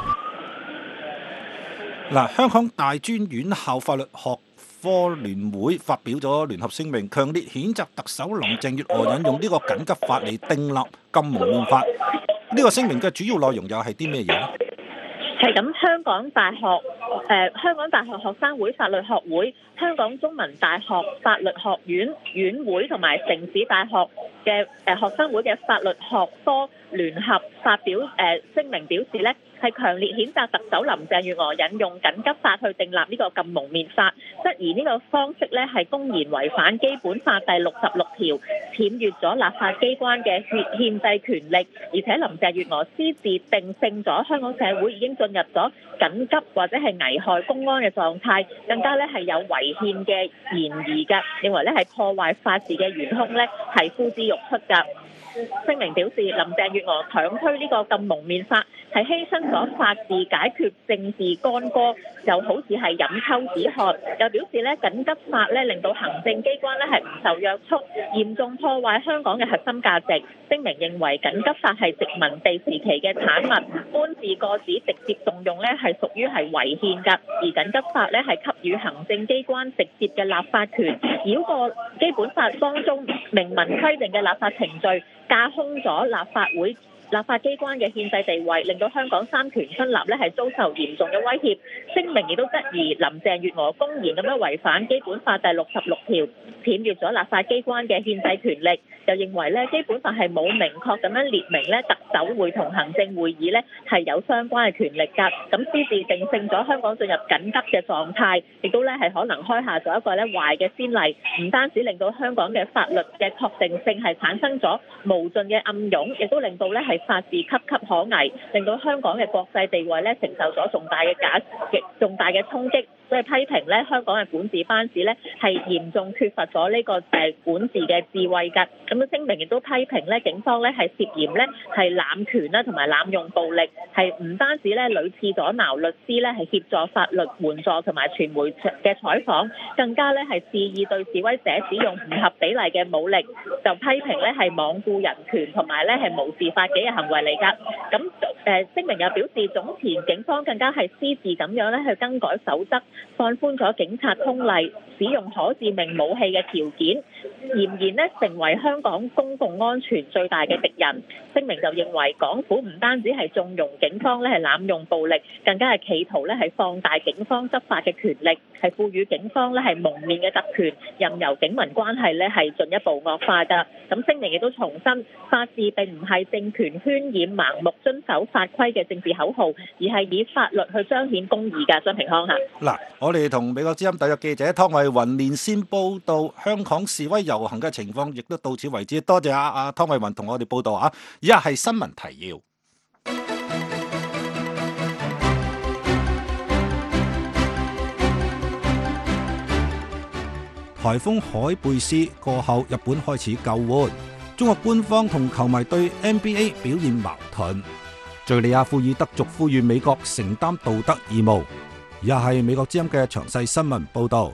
S3: 嗱，香港大專院校法律學科聯會發表咗聯合聲明，強烈譴責特首林鄭月娥引用呢個緊急法嚟訂立禁蒙面法。呢個聲明嘅主要內容又係啲咩嘢呢？
S5: 係咁，香港大學誒、呃、香港大學學生會法律學會、香港中文大學法律學院院會同埋城市大學嘅誒、呃、學生會嘅法律學科聯合發表誒、呃、聲明表示咧，係強烈譴責特首林鄭月娥引用緊急法去訂立呢個禁蒙面法，質疑呢個方式咧係公然違反基本法第六十六條，僭越咗立法機關嘅憲制權力，而且林鄭月娥私自定性咗香港社會已經進入咗緊急或者係危害公安嘅狀態，更加咧係有違憲嘅嫌疑㗎，認為咧係破壞法治嘅元兇咧係呼之欲出㗎。聲明表示，林鄭月娥強推呢個禁蒙面法係犧牲咗法治解決政治干戈，就好似係飲鴆止渴。又表示咧緊急法咧令到行政機關咧係唔受約束，嚴重破壞香港嘅核心價值。聲明認為緊急法係殖民地時期嘅產物，搬字過紙直接動用咧係屬於係違憲㗎。而緊急法咧係給予行政機關直接嘅立法權，繞過基本法當中明文規定嘅立法程序，架空咗立法會立法機關嘅憲制地位，令到香港三權分立咧係遭受嚴重嘅威脅。聲明亦都質疑林鄭月娥公然咁樣違反基本法第六十六條，僭越咗立法機關嘅憲制權力。又認為咧基本法係冇明確咁樣列明咧特首會同行政會議咧係有相關嘅權力㗎，咁先至定性咗香港進入緊急嘅狀態，亦都咧係可能開下咗一個咧壞嘅先例，唔單止令到香港嘅法律嘅確定性係產生咗無盡嘅暗湧，亦都令到咧係法治岌岌可危，令到香港嘅國際地位咧承受咗重大嘅假極重大嘅衝擊。所以批評咧香港嘅管治班子咧係嚴重缺乏咗呢個誒管治嘅智慧㗎。咁樣聲明亦都批評咧警方咧係涉嫌咧係濫權啦同埋濫用暴力，係唔單止咧屢次阻撓律師咧係協助法律援助同埋傳媒嘅採訪，更加咧係肆意對示威者使用唔合比例嘅武力，就批評咧係罔顧人權同埋咧係無視法紀嘅行為嚟㗎。咁誒聲明又表示，總前警方更加係私自咁樣咧去更改守則，放寬咗警察通例使用可致命武器嘅條件，儼然咧成為香港公共安全最大嘅敵人。聲明就認為港府唔單止係縱容警方咧係濫用暴力，更加係企圖咧係放大警方執法嘅權力，係賦予警方咧係蒙面嘅特權，任由警民關係咧係進一步惡化㗎。咁聲明亦都重申，法治並唔係政權渲染盲目遵守法規嘅政治口號，而係以法律去彰顯公義㗎。張平康嚇。
S3: 嗱，我哋同美國之音特約記者湯慧雲連線報道香港示威遊行嘅情況，亦都到此為止。多謝阿阿湯慧雲同我哋報道啊！以下係新聞提要。颱風海貝斯過後，日本開始救援。中國官方同球迷對 N B A 表現矛盾。敘利亞庫爾德族呼籲美國承擔道德義務。以下係美國之音嘅詳細新聞報導。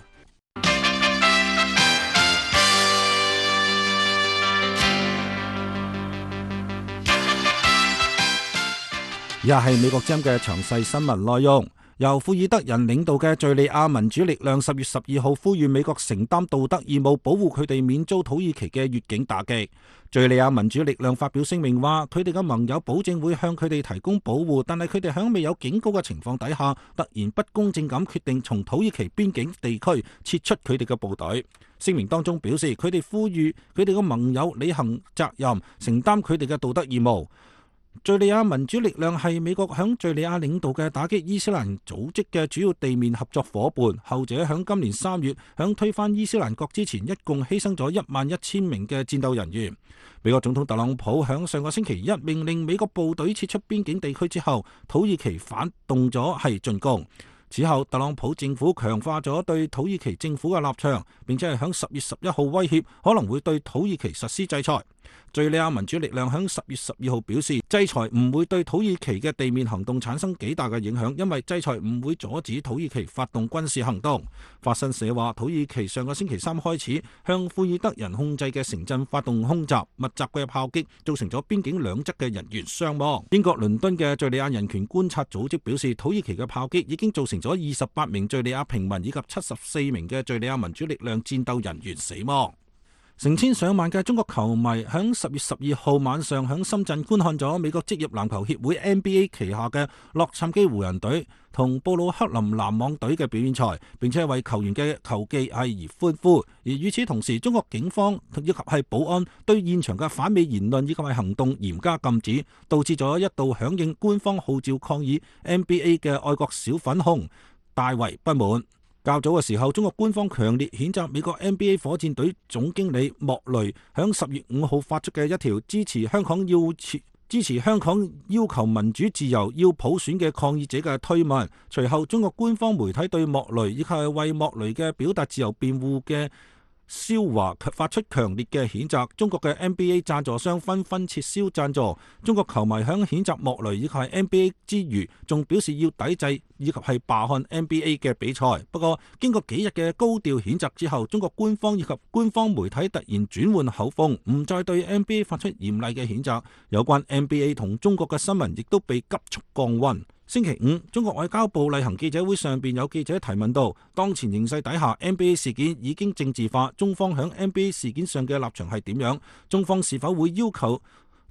S3: 以下係美國之音嘅詳細新聞內容。由庫爾德人領導嘅敘利亞民主力量十月十二號呼籲美國承擔道德義務，保護佢哋免遭土耳其嘅越境打擊。敘利亞民主力量發表聲明話，佢哋嘅盟友保證會向佢哋提供保護，但係佢哋喺未有警告嘅情況底下，突然不公正咁決定從土耳其邊境地區撤出佢哋嘅部隊。聲明當中表示，佢哋呼籲佢哋嘅盟友履行責任，承擔佢哋嘅道德義務。敘利亞民主力量係美國響敘利亞領導嘅打擊伊斯蘭組織嘅主要地面合作夥伴，後者響今年三月響推翻伊斯蘭國之前，一共犧牲咗一萬一千名嘅戰鬥人員。美國總統特朗普響上個星期一命令美國部隊撤出邊境地區之後，土耳其反動咗係進攻。此後，特朗普政府強化咗對土耳其政府嘅立場，並且係響十月十一號威脅可能會對土耳其實施制裁。敘利亞民主力量響十月十二號表示，制裁唔會對土耳其嘅地面行動產生幾大嘅影響，因為制裁唔會阻止土耳其發動軍事行動。法新社話，土耳其上個星期三開始向庫爾德人控制嘅城鎮發動空襲，密集嘅炮擊造成咗邊境兩側嘅人員傷亡。英國倫敦嘅敘利亞人權觀察組織表示，土耳其嘅炮擊已經造成咗二十八名敘利亞平民以及七十四名嘅敘利亞民主力量戰鬥人員死亡。成千上萬嘅中國球迷喺十月十二號晚上喺深圳觀看咗美國職業籃球協會 N B A 旗下嘅洛杉磯湖人隊同布魯克林籃網隊嘅表演賽，並且為球員嘅球技係而歡呼。而與此同時，中國警方以及係保安對現場嘅反美言論以及係行動嚴加禁止，導致咗一度響應官方號召抗議 N B A 嘅愛國小粉紅大為不滿。較早嘅時候，中國官方強烈譴責美國 N B A 火箭隊總經理莫雷響十月五號發出嘅一條支持香港要支持香港要求民主自由要普選嘅抗議者嘅推文。隨後，中國官方媒體對莫雷以及係為莫雷嘅表達自由辯護嘅肖華發出強烈嘅譴責。中國嘅 N B A 贊助商紛紛撤銷贊助。中國球迷響譴責莫雷以及係 N B A 之餘，仲表示要抵制以及係罷看 N B A 嘅比賽。不過經過幾日嘅高調譴責之後，中國官方以及官方媒體突然轉換口風，唔再對 N B A 發出嚴厲嘅譴責。有關 N B A 同中國嘅新聞亦都被急速降溫。星期五，中國外交部例行記者會上邊有記者提問到，當前形勢底下 N B A 事件已經政治化，中方響 N B A 事件上嘅立場係點樣？中方是否會要求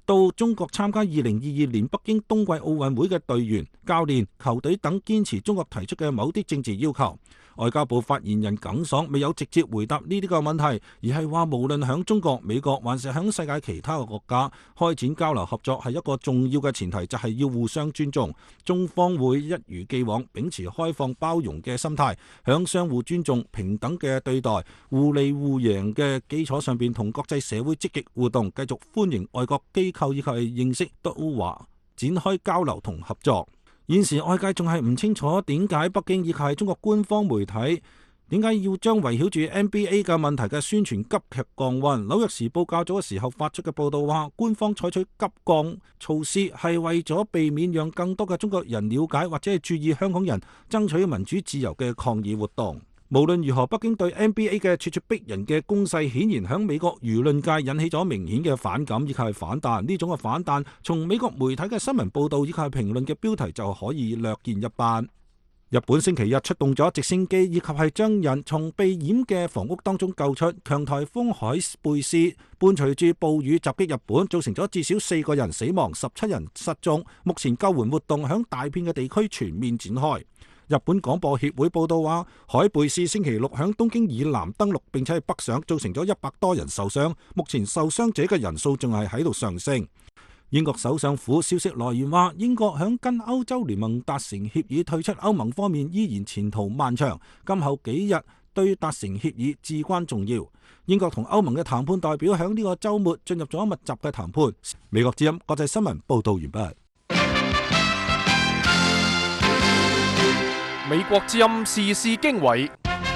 S3: 到中國參加二零二二年北京冬季奧運會嘅隊員、教練、球隊等堅持中國提出嘅某啲政治要求。外交部發言人耿爽未有直接回答呢啲個問題，而係話無論響中國、美國還是響世界其他嘅國家，開展交流合作係一個重要嘅前提，就係要互相尊重。中方會一如既往秉持開放包容嘅心態，響相互尊重、平等嘅對待、互利互贏嘅基礎上邊，同國際社會積極互動，繼續歡迎外國機構以及認識都華展開交流同合作。現時外界仲係唔清楚點解北京以及係中國官方媒體點解要將圍繞住 N B A 嘅問題嘅宣傳急劇降溫。紐約時報較早嘅時候發出嘅報道話，官方採取急降措施係為咗避免讓更多嘅中國人了解或者係注意香港人爭取民主自由嘅抗議活動。無論如何，北京對 N B A 嘅咄咄逼人嘅攻勢，顯然喺美國輿論界引起咗明顯嘅反感以及係反彈。呢種嘅反彈，從美國媒體嘅新聞報導以及係評論嘅標題就可以略見一斑。日本星期日出動咗直升機，以及係將人從被淹嘅房屋當中救出。強颱風海貝斯伴隨住暴雨襲擊日本，造成咗至少四個人死亡、十七人失蹤。目前救援活動響大片嘅地區全面展開。日本廣播協會報道話，海貝斯星期六響東京以南登陸，並且係北上，造成咗一百多人受傷。目前受傷者嘅人數仲係喺度上升。英國首相府消息來源話，英國響跟歐洲聯盟達成協議退出歐盟方面依然前途漫長，今後幾日對達成協議至關重要。英國同歐盟嘅談判代表響呢個週末進入咗密集嘅談判。美國之音國際新聞報道完畢。
S2: 美國之音時事經緯，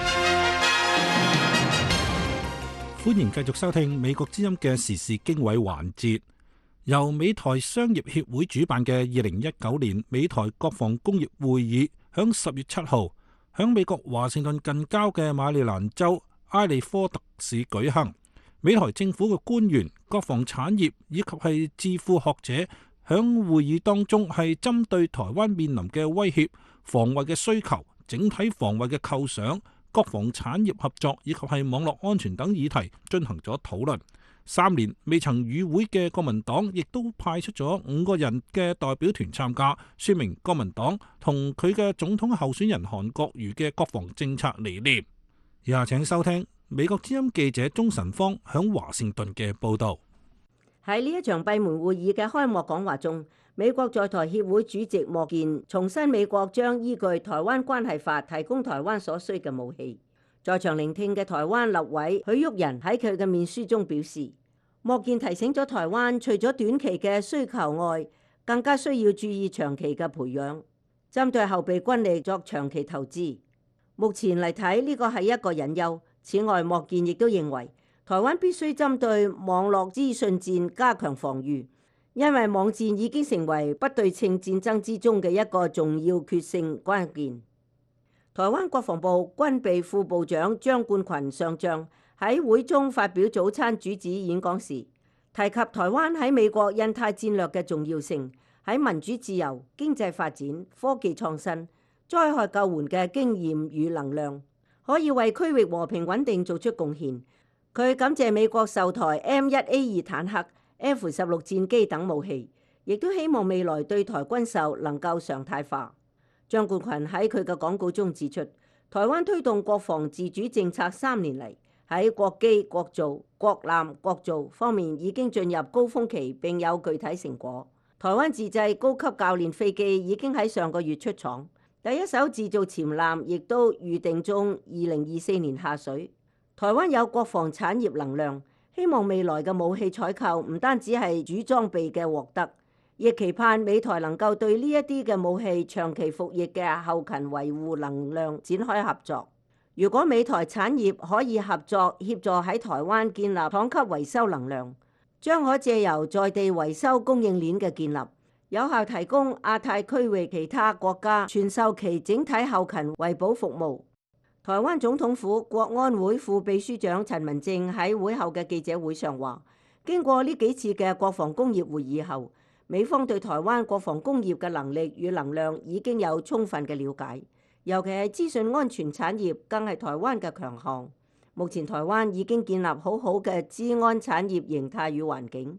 S3: 歡迎繼續收聽美國之音嘅時事經緯環節。由美台商業協會主辦嘅二零一九年美台國防工業會議，響十月七號響美國華盛頓近郊嘅馬里蘭州埃利科特市舉行。美台政府嘅官員、國防產業以及係智庫學者響會議當中係針對台灣面臨嘅威脅、防衛嘅需求、整體防衛嘅構想、國防產業合作以及係網絡安全等議題進行咗討論。三年未曾與會嘅國民黨亦都派出咗五個人嘅代表團參加，說明國民黨同佢嘅總統候選人韓國瑜嘅國防政策理念。以下請收聽美國之音記者鍾晨芳響華盛頓嘅報道。
S10: 喺呢一場閉門會議嘅開幕講話中，美國在台協會主席莫健重申美國將依據《台灣關係法》提供台灣所需嘅武器。在場聆聽嘅台灣立委許旭仁喺佢嘅面書中表示，莫健提醒咗台灣，除咗短期嘅需求外，更加需要注意長期嘅培養，針對後備軍力作長期投資。目前嚟睇，呢個係一個隱憂。此外，莫健亦都認為，台灣必須針對網絡資訊戰加強防禦，因為網戰已經成為不對稱戰爭之中嘅一個重要決勝關鍵。台灣國防部軍備副部長張冠群上將喺會中發表早餐主旨演講時，提及台灣喺美國印太戰略嘅重要性，喺民主自由、經濟發展、科技創新、災害救援嘅經驗與能量，可以為區域和平穩定做出貢獻。佢感謝美國授台 M 一 A 二坦克、F 十六戰機等武器，亦都希望未來對台軍售能夠常態化。張冠群喺佢嘅講稿中指出，台灣推動國防自主政策三年嚟，喺國機、國造、國艦、國造方面已經進入高峰期，並有具體成果。台灣自製高級教練飛機已經喺上個月出廠，第一艘自造潛艦亦都預定中二零二四年下水。台灣有國防產業能量，希望未來嘅武器採購唔單止係主裝備嘅獲得，亦期盼美台能夠對呢一啲嘅武器長期服役嘅後勤維護能量展開合作。如果美台產業可以合作協助喺台灣建立廠級維修能量，將可借由在地維修供應鏈嘅建立，有效提供亞太區域其他國家傳授其整體後勤維保服務。台灣總統府國安會副秘書長陳文正喺會後嘅記者會上話，經過呢幾次嘅國防工業會議後，美方對台灣國防工業嘅能力與能量已經有充分嘅了解，尤其係資訊安全產業更係台灣嘅強項。目前台灣已經建立好好嘅資安產業形態與環境，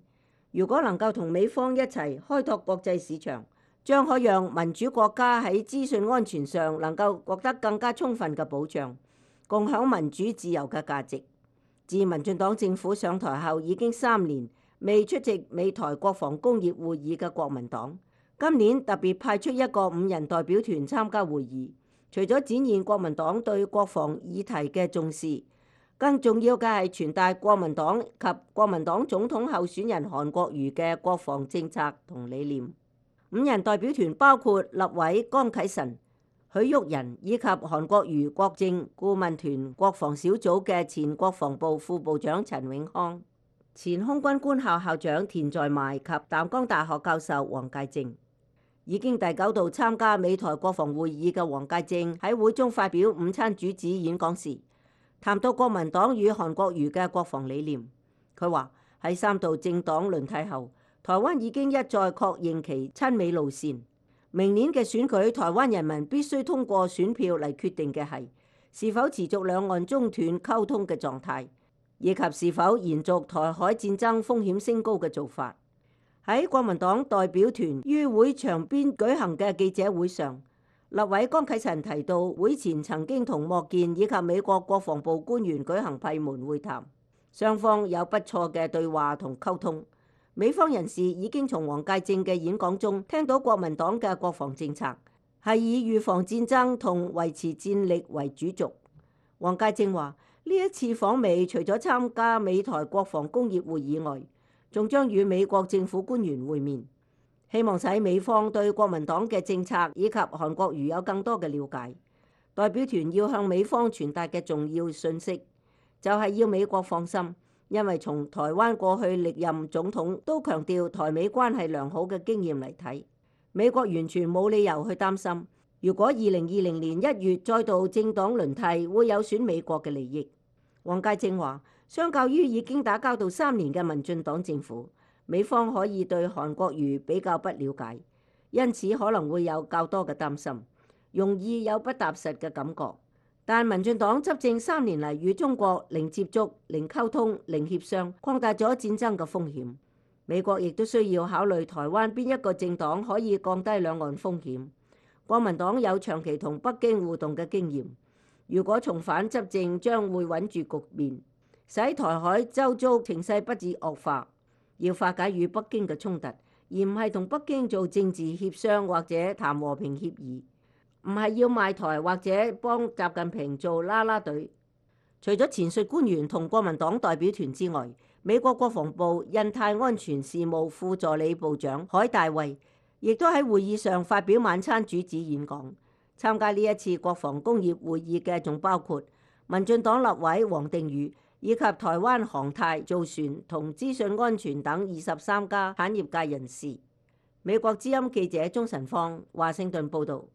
S10: 如果能夠同美方一齊開拓國際市場，將可讓民主國家喺資訊安全上能夠獲得更加充分嘅保障，共享民主自由嘅價值。自民進黨政府上台後已經三年未出席美台國防工業會議嘅國民黨，今年特別派出一個五人代表團參加會議，除咗展現國民黨對國防議題嘅重視，更重要嘅係傳達國民黨及國民黨總統候選人韓國瑜嘅國防政策同理念。五人代表團包括立委江啟臣、許旭仁以及韓國瑜國政顧問團國防小組嘅前國防部副部長陳永康、前空軍官校校長田在邁及淡江大學教授黃介正。已經第九度參加美台國防會議嘅黃介正喺會中發表午餐主旨演講時，談到國民黨與韓國瑜嘅國防理念。佢話喺三度政黨輪替後，台灣已經一再確認其親美路線。明年嘅選舉，台灣人民必須通過選票嚟決定嘅係是否持續兩岸中斷溝通嘅狀態，以及是否延續台海戰爭風險升高嘅做法。喺國民黨代表團於會場邊舉行嘅記者會上，立委江啟臣提到，會前曾經同莫健以及美國國防部官員舉行閉門會談，雙方有不錯嘅對話同溝通。美方人士已經從黃介正嘅演講中聽到國民黨嘅國防政策係以預防戰爭同維持戰力為主軸。黃介正話：呢一次訪美，除咗參加美台國防工業會議外，仲將與美國政府官員會面。希望使美方對國民黨嘅政策以及韓國瑜有更多嘅了解。代表團要向美方傳達嘅重要訊息，就係要美國放心，因為從台灣過去歷任總統都強調台美關係良好嘅經驗嚟睇，美國完全冇理由去擔心，如果二零二零年一月再度政黨輪替，會有損美國嘅利益。黃介正話，相較於已經打交道三年嘅民進黨政府，美方可以對韓國瑜比較不了解，因此可能會有較多嘅擔心，容易有不踏實嘅感覺。但民進黨執政三年嚟，與中國零接觸、零溝通、零協商，擴大咗戰爭嘅風險。美國亦都需要考慮台灣邊一個政黨可以降低兩岸風險。國民黨有長期同北京互動嘅經驗，如果重返執政，將會穩住局面，使台海周遭情勢不致惡化。要化解與北京嘅衝突，而唔係同北京做政治協商或者談和平協議，唔係要賣台或者幫習近平做啦啦隊。除咗前述官員同國民黨代表團之外，美國國防部印太安全事務副助理部長海大衛亦都喺會議上發表晚餐主旨演講。參加呢一次國防工業會議嘅仲包括民進黨立委王定宇，以及台灣航太、造船同資訊安全等二十三家產業界人士。美國之音記者鍾晨芳華盛頓報導。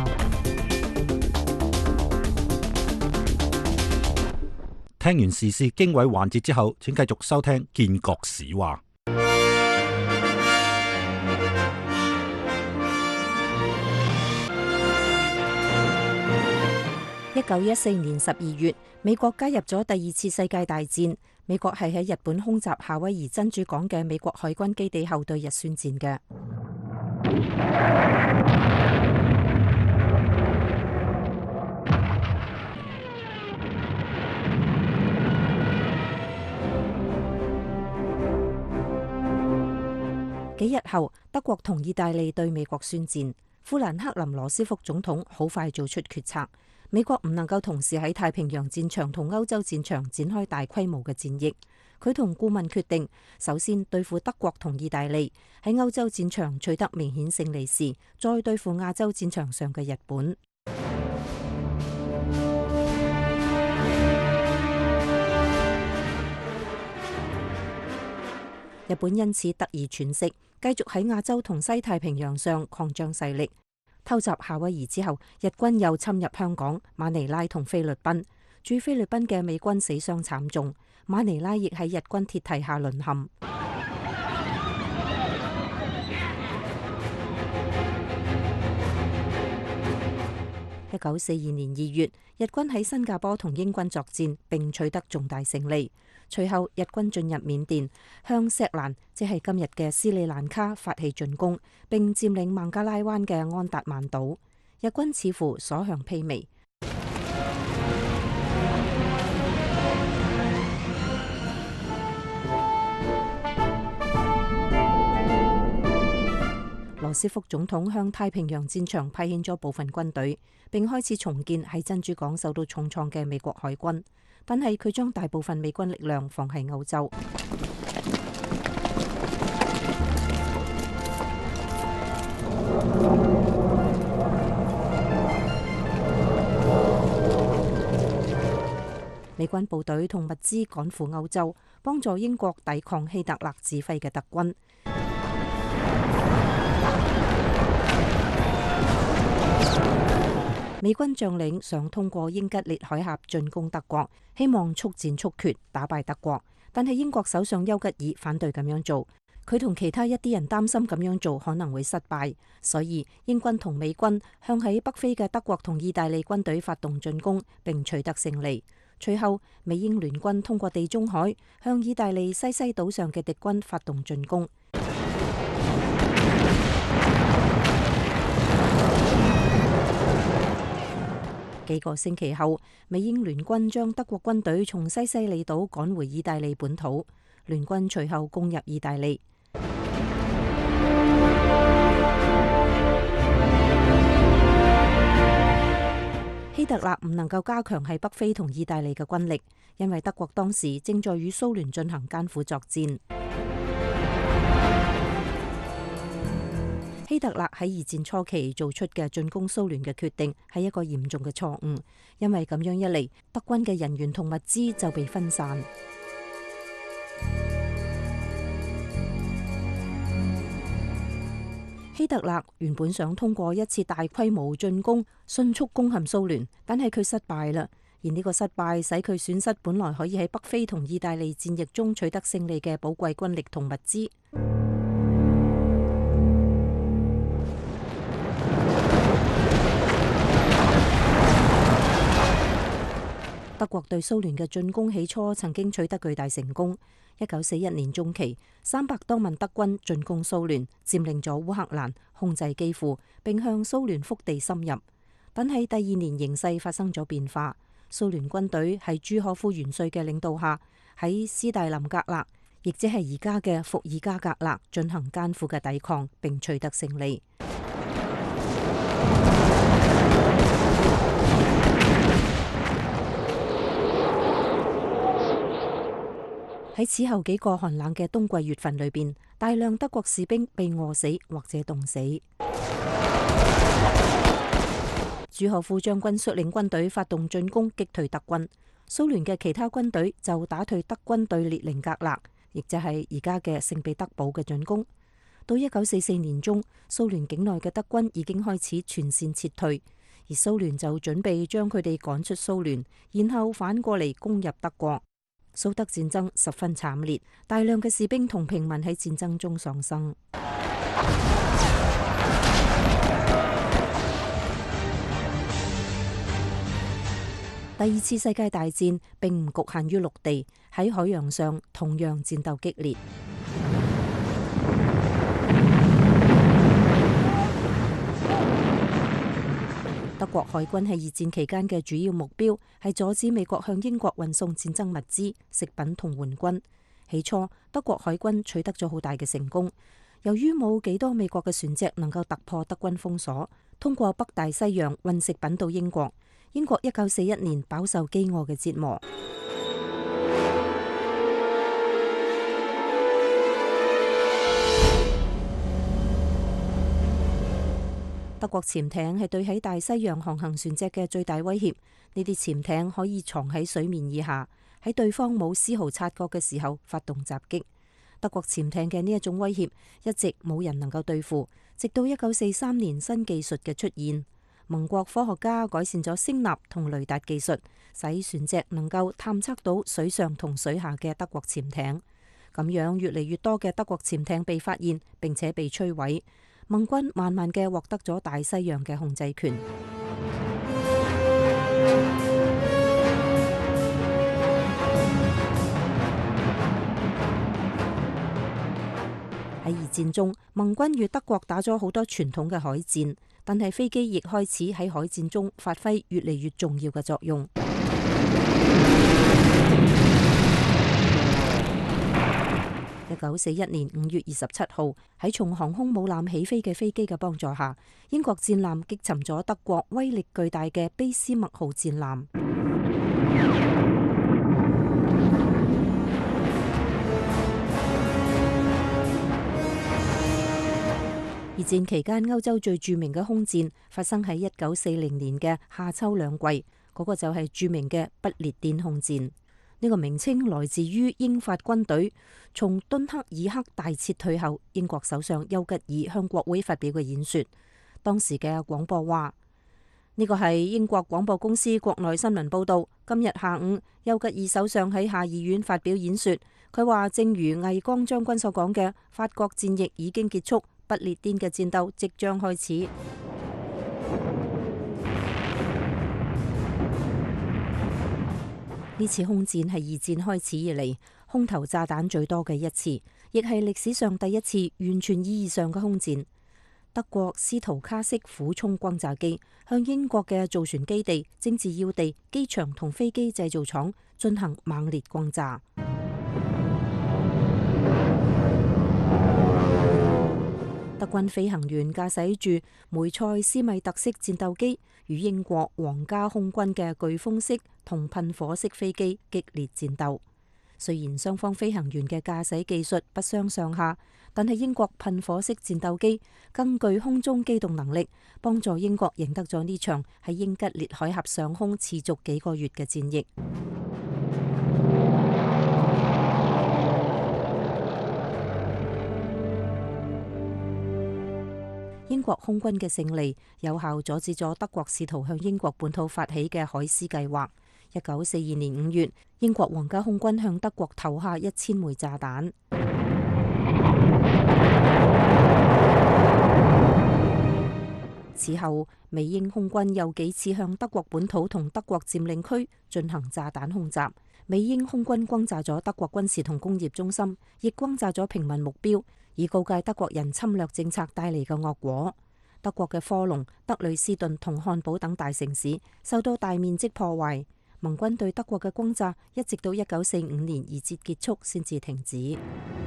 S3: 聽完時事經緯環節之後，請繼續收聽建國史話。
S11: 一九一四年十二月，美國加入咗第二次世界大戰。美國係喺日本空襲夏威夷珍珠港嘅美國海軍基地後對日宣戰嘅。幾日後，德國同意大利對美國宣戰。富蘭克林羅斯福總統好快做出決策。美國唔能夠同時喺太平洋戰場同歐洲戰場展開大規模嘅戰役。佢同顧問決定，首先對付德國同意大利，喺歐洲戰場取得明顯勝利時，再對付亞洲戰場上嘅日本。日本因此得以喘息，繼續喺亞洲同西太平洋上擴張勢力。偷襲夏威夷之後，日軍又侵入香港、馬尼拉同菲律賓。駐菲律賓嘅美軍死傷慘重，馬尼拉亦喺日軍鐵蹄下淪陷。一九四二年二月，日軍喺新加坡同英軍作戰，並取得重大勝利。 隨後日軍進入緬甸，向錫蘭即係今日嘅斯里蘭卡發起進攻，並佔領孟加拉灣嘅安達曼島。日軍似乎所向披靡。羅斯福總統向太平洋戰場派遣咗部分軍隊，並開始重建喺珍珠港受到重創嘅美國海軍，但係佢將大部分美軍力量放喺歐洲。美軍部隊同物資趕赴歐洲，幫助英國抵抗希特勒指揮嘅德軍。美軍將領想通過英吉利海峽進攻德國，希望速戰速決打敗德國，但係英國首相丘吉爾反對咁樣做。佢同其他一啲人擔心咁樣做可能會失敗，所以英軍同美軍向喺北非嘅德國同意大利軍隊發動進攻，並取得勝利。隨後，美英聯軍通過地中海向意大利西西島上嘅敵軍發動進攻。幾個星期後，美英聯軍將德國軍隊從西西里島趕回意大利本土，聯軍隨後攻入意大利。希特勒唔能夠加強喺北非同意大利嘅軍力，因為德國當時正在與蘇聯進行艱苦作戰。希特勒喺二戰初期做出嘅進攻蘇聯嘅決定係一個嚴重嘅錯誤，因為咁樣一嚟，德軍嘅人員同物資就被分散。希特勒原本想通過一次大規模進攻迅速攻陷蘇聯，但係佢失敗啦。而呢個失敗使佢損失本來可以喺北非同意大利戰役中取得勝利嘅寶貴軍力同物資。德國對蘇聯嘅進攻起初曾經取得巨大成功。一九四一年中期，三百多萬德軍進攻蘇聯，佔領咗烏克蘭，控制基輔，並向蘇聯腹地深入。但係第二年形勢發生咗變化，蘇聯軍隊喺朱可夫元帥嘅領導下，喺斯大林格勒，亦即係而家嘅伏爾加格勒，進行艱苦嘅抵抗，並取得勝利。喺此後幾個寒冷嘅冬季月份裏邊，大量德國士兵被餓死或者凍死。朱可夫將軍率領軍隊發動進攻，擊退德軍。蘇聯嘅其他軍隊就打退德軍對列寧格勒，亦就係而家嘅聖彼得堡嘅進攻。到一九四四年中，蘇聯境內嘅德軍已經開始全線撤退，而蘇聯就準備將佢哋趕出蘇聯，然後反過嚟攻入德國。蘇德戰爭十分慘烈，大量嘅士兵同平民喺戰爭中喪生。第二次世界大戰並唔局限於陸地，喺海洋上同樣戰鬥激烈。德國海軍喺二戰期間嘅主要目標係阻止美國向英國運送戰爭物資、食品同援軍。起初，德國海軍取得咗好大嘅成功。由於冇幾多美國嘅船隻能夠突破德軍封鎖，通過北大西洋運食品到英國。英國一九四一年飽受飢餓嘅折磨。德國潛艇係對喺大西洋航行船隻嘅最大威脅。呢啲潛艇可以藏喺水面以下，喺對方冇絲毫察覺嘅時候發動襲擊。德國潛艇嘅呢一種威脅一直冇人能夠對付，直到一九四三年新技術嘅出現，盟國科學家改善咗聲納同雷達技術，使船隻能夠探測到水上同水下嘅德國潛艇。咁樣越嚟越多嘅德國潛艇被發現並且被摧毀。盟軍慢慢嘅獲得咗大西洋嘅控制權。 喺二戰中，盟軍與德國打咗好多傳統嘅海戰，但係飛機亦開始喺海戰中發揮越嚟越重要嘅作用。一九四一年五月二十七號，喺從航空母艦起飛嘅飛機嘅幫助下，英國戰艦擊沉咗德國威力巨大嘅卑斯麥號戰艦。二戰期間，歐洲最著名嘅空戰發生喺一九四零年嘅夏秋兩季，嗰、那個就係著名嘅不列顛空戰。呢個名稱來自於英法軍隊從敦克爾克大撤退後，英國首相丘吉爾向國會發表嘅演說。當時嘅廣播話：呢個係英國廣播公司國內新聞報道。今日下午，丘吉爾首相喺下議院發表演說，佢話正如魏剛將軍所講嘅，法國戰役已經結束，不列顛嘅戰鬥即將開始。呢次空戰係二戰開始以嚟空投炸彈最多嘅一次，亦係歷史上第一次完全意義上嘅空戰。德國斯圖卡式俯衝轟炸機向英國嘅造船基地、政治要地、機場同飛機製造廠進行猛烈轟炸。德軍飛行員駕駛住梅塞斯米特式戰鬥機與英國皇家空軍嘅颶風式同噴火式飛機激烈戰鬥。雖然雙方飛行員嘅駕駛技術不相上下，但係英國噴火式戰鬥機更具空中機動能力，幫助英國贏得咗呢場喺英吉利海峽上空持續幾個月嘅戰役。英國空軍嘅勝利有效阻止咗德國試圖向英國本土發起嘅海獅計劃。一九四二年五月，英國皇家空軍向德國投下一千枚炸彈。此後，美英空軍又幾次向德國本土同德國佔領區進行炸彈空襲。美英空軍轟炸咗德國軍事同工業中心，亦轟炸咗平民目標，以告誡德國人侵略政策帶嚟嘅惡果。德國嘅科隆、德累斯頓同漢堡等大城市受到大面積破壞。盟軍對德國嘅轟炸一直到一九四五年二節結束先至停止。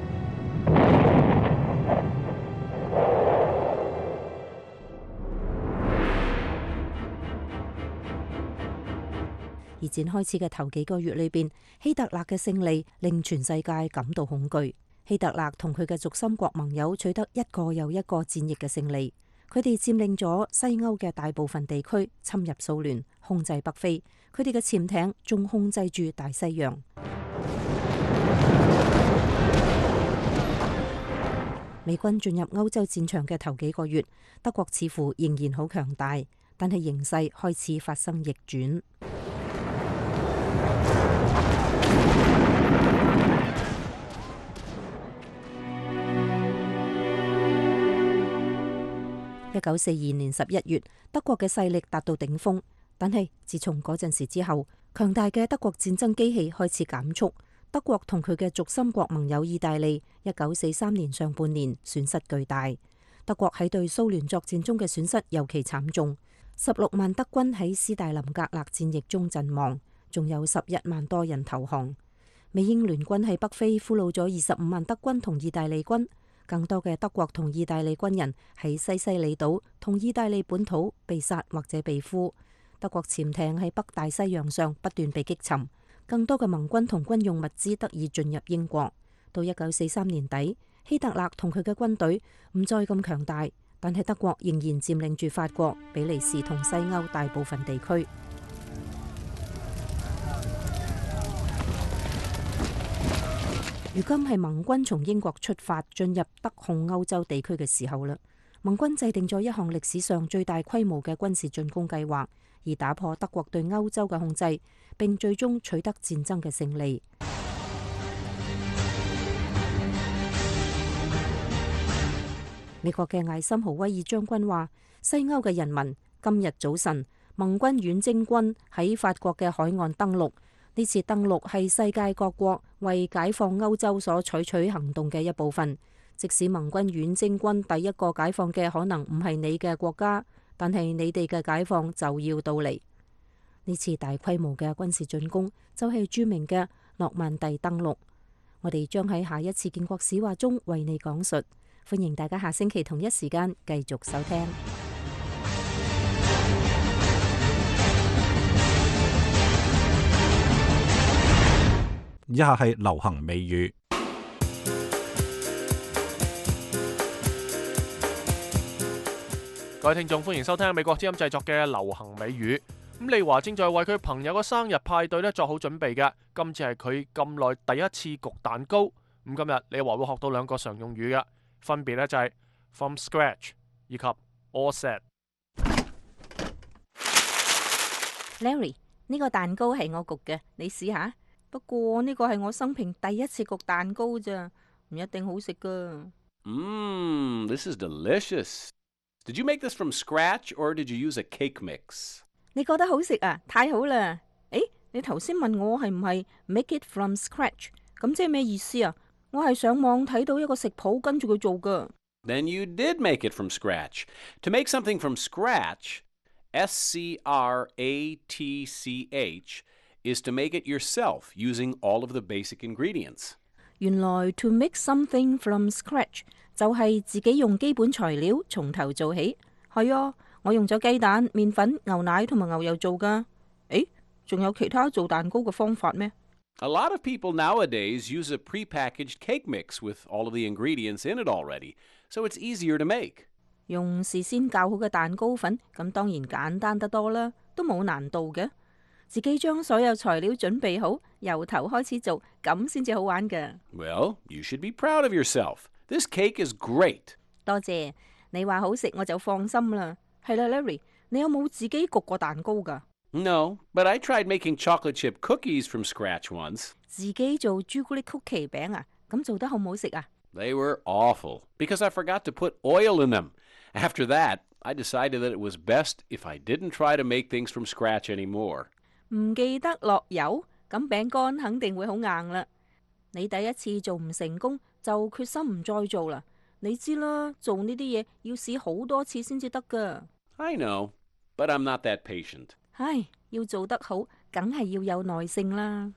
S11: 二戰開始嘅頭幾個月裏邊，希特勒嘅勝利令全世界感到恐懼。希特勒同佢嘅軸心國盟友取得一個又一個戰役嘅勝利，佢哋佔領咗西歐嘅大部分地區，侵入蘇聯，控制北非。佢哋嘅潛艇仲控制住大西洋。美軍進入歐洲戰場嘅頭幾個月，德國似乎仍然好強大，但係形勢開始發生逆轉。一九四二年十一月，德國嘅勢力達到頂峰，但係自從嗰陣時之後，強大嘅德國戰爭機器開始減速。德國同佢嘅軸心國盟友意大利，一九四三年上半年損失巨大。德國喺對蘇聯作戰中嘅損失尤其慘重，十六萬德軍喺斯大林格勒戰役中陣亡，仲有十一萬多人投降。美英聯軍喺北非俘虜咗二十五萬德軍同意大利軍。更多嘅德國同意大利軍人喺西西里島同意大利本土被殺或者被俘。德國潛艇喺北大西洋上不斷被擊沉。更多嘅盟軍同軍用物資得以進入英國。到一九四三年底，希特勒同佢嘅軍隊唔再咁強大，但係德國仍然佔領住法國、比利時同西歐大部分地區。如今係盟軍從英國出發進入德控歐洲地區嘅時候啦。盟軍制定咗一項歷史上最大規模嘅軍事進攻計劃，以打破德國對歐洲嘅控制，並最終取得戰爭嘅勝利。美國嘅艾森豪威爾將軍話：西歐嘅人民，今日早晨，盟軍遠征軍喺法國嘅海岸登陸。呢次登陸係世界各國為解放歐洲所採取行動嘅一部分。 即使盟軍遠征軍第一個解放嘅可能唔係你嘅國家，但係你哋嘅解放就要到嚟。呢次大規模嘅軍事進攻就係著名嘅諾曼第登陸。我哋將喺下一次建國史話中為你講述。歡迎大家下星期同一時間繼續收聽。
S3: 以下係流行美語。
S2: 各位聽眾，歡迎收聽美國之音製作嘅流行美語。咁利華正在為佢朋友嘅生日派對咧作好準備嘅。今次係佢咁耐第一次焗蛋糕。咁今日利華會學到兩個常用語嘅，分別咧就係 from scratch 以及 all set。
S11: Larry， 呢個蛋糕係我焗嘅，你試下。不過呢個係我生平第一次焗蛋糕咋，唔一定好食噶。
S12: Mmm, this is delicious. Did you make this from scratch or did you use a cake mix?
S11: 你覺得好食啊？太好啦！誒，你頭先問我係唔係 make it from scratch， 咁即係咩意思啊？我係上網睇到一個食譜跟住佢做噶。
S12: Then you did make it from scratch. To make something from scratch, S C R A T C H, is to make it yourself using all of the basic ingredients.
S11: 原來 to make something from scratch 就係自己用基本材料從頭做起。係啊，我用咗雞蛋、麵粉、牛奶同埋牛油做噶。誒，仲有其他做蛋糕嘅方法咩？
S12: A lot of people nowadays use a prepackaged cake mix with all of the ingredients in it already, so it's easier to make.
S11: 用事先較好嘅蛋糕粉，咁當然簡單得多啦，都冇難度嘅。自己將所有材料準備好，由頭開始做，咁先至好玩㗎。
S12: Well, you should be proud of yourself. This cake is great.
S11: 多謝你話好食，我就放心啦。係啦 ，Larry， 你有冇自己焗過蛋糕㗎？
S12: No, but I tried making chocolate chip cookies from scratch once.
S11: 自己做朱古力曲奇餅啊？咁做得好唔好食啊？
S12: They were awful because I forgot to put oil in them. After that, I decided that it was best if I didn't try to make things from scratch anymore.
S11: 唔記得落油，咁餅乾肯定會好硬啦。你第一次做唔成功，就決心唔再做啦。你知啦，做呢啲嘢要試好多次先至得㗎。
S12: I know, but I'm not that patient.
S11: 唉，要做得好，梗係要有耐性啦。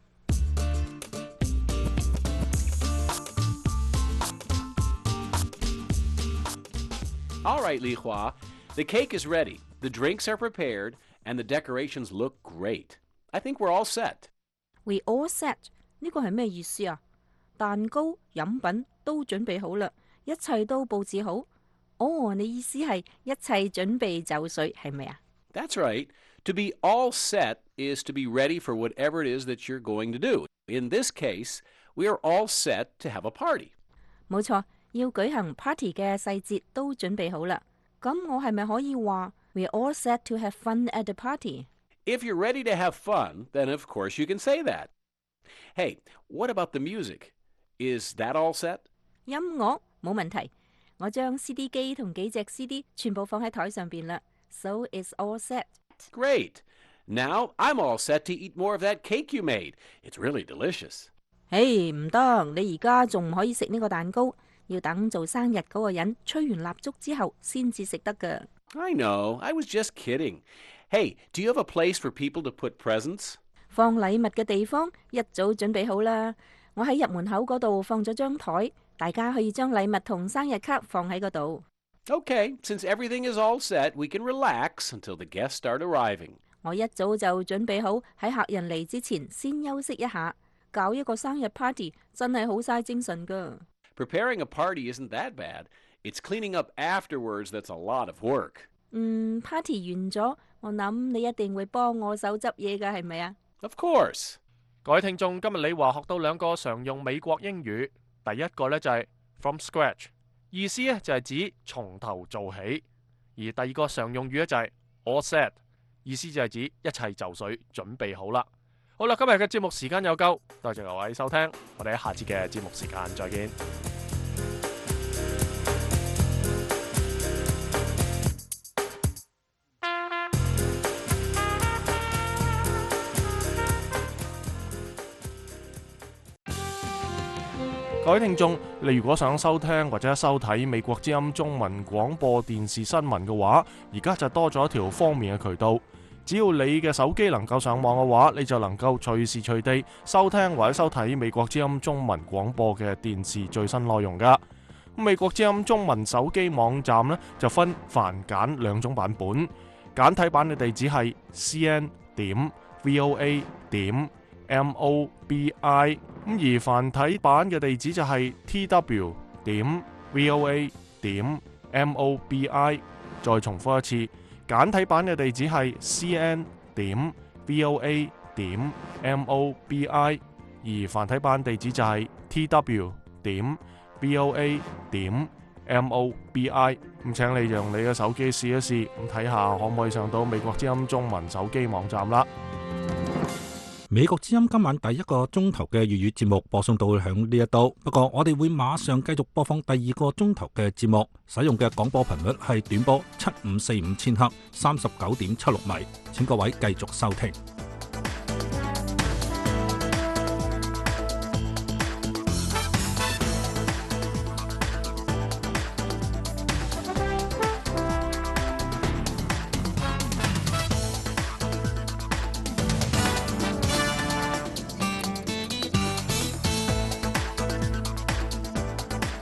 S12: All right, Li Hua, the cake is ready, the drinks are prepared, and the decorations look great. I think we're all set.
S11: We all set 呢個係咩意思啊？蛋糕、飲品都準備好啦，一切都佈置好。哦，你意思係一切準備就緒，係咪啊？
S12: That's right. To be all set is to be ready for whatever it is that you're going to do. In this case, we are all set to have a party.
S11: 冇錯，要舉行 party 嘅細節都準備好啦。咁我係咪可以話 we're all set to have fun at the party?
S12: If you're ready to have fun, then of course you can say that. Hey, what about the music? Is that all set?
S11: 音樂冇問題，我將 C D 機同幾隻 C D 全部放喺台上邊啦。So it's all set.
S12: Great. Now I'm all set to eat more of that cake you made. It's really delicious.
S11: 嘿，唔得，你而家仲唔可以食呢個蛋糕，要等做生日嗰個人吹完蠟燭之後先至食得㗎。
S12: I know. I was just kidding. Hey, do you have a place for people to put presents?
S11: 放禮物嘅地方一早準備好啦。我喺入門口嗰度放咗張台，大家可以將禮物同生日卡放喺嗰度。
S12: Okay, since everything is all set, we can relax until the guests start arriving.
S11: 我一早就準備好喺客人嚟之前先休息一下。搞一個生日 party 真係好嘥精神㗎。
S12: Preparing a party isn't that bad. It's cleaning up afterwards that's a lot of work.
S11: 嗯 ，party 完咗，我諗你一定會幫我手執嘢㗎，係咪啊？
S12: Of course.
S2: 各位聽眾，今日李華學到兩個常用美國英語。第一個呢就係 from scratch， 意思呢就係指從頭做起；而第二個常用語呢就係 all set， 意思就係指一切就緒，準備好啦。好啦，今日嘅節目時間有夠，多謝各位收聽，我哋喺下次嘅節目時間再見。 各位聽眾，你如果想收聽或者收睇美國之音中文廣播電視新聞嘅話，而家就多咗一條方便嘅渠道。只要你嘅手機能夠上網嘅話，你就能夠隨時隨地收聽或者收睇美國之音中文廣播嘅電視最新內容噶。美國之音中文手機網站呢，就分繁簡兩種版本，簡體版嘅地址係 c n 點 v o a 點 m o b i， 咁而繁體版嘅地址就係 t w 點 v o a 點 m o b i。再重複一次，簡體版嘅地址係 c n 點 v o a 點 m o b i， 而繁體版地址就係 t w 點 v o a 點 m o b i。 咁請你用你嘅手機試一試，咁睇下可唔可以上到美國之音中文手機網站啦。
S3: 美國之音今晚第一個鐘頭嘅粵語節目播送到響呢一度，不過我哋會馬上繼續播放第二個鐘頭嘅節目，使用嘅廣播頻率係短波七五四五千赫，三十九點七六米，請各位繼續收聽。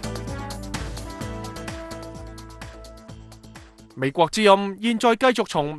S2: 美國之音現在繼續從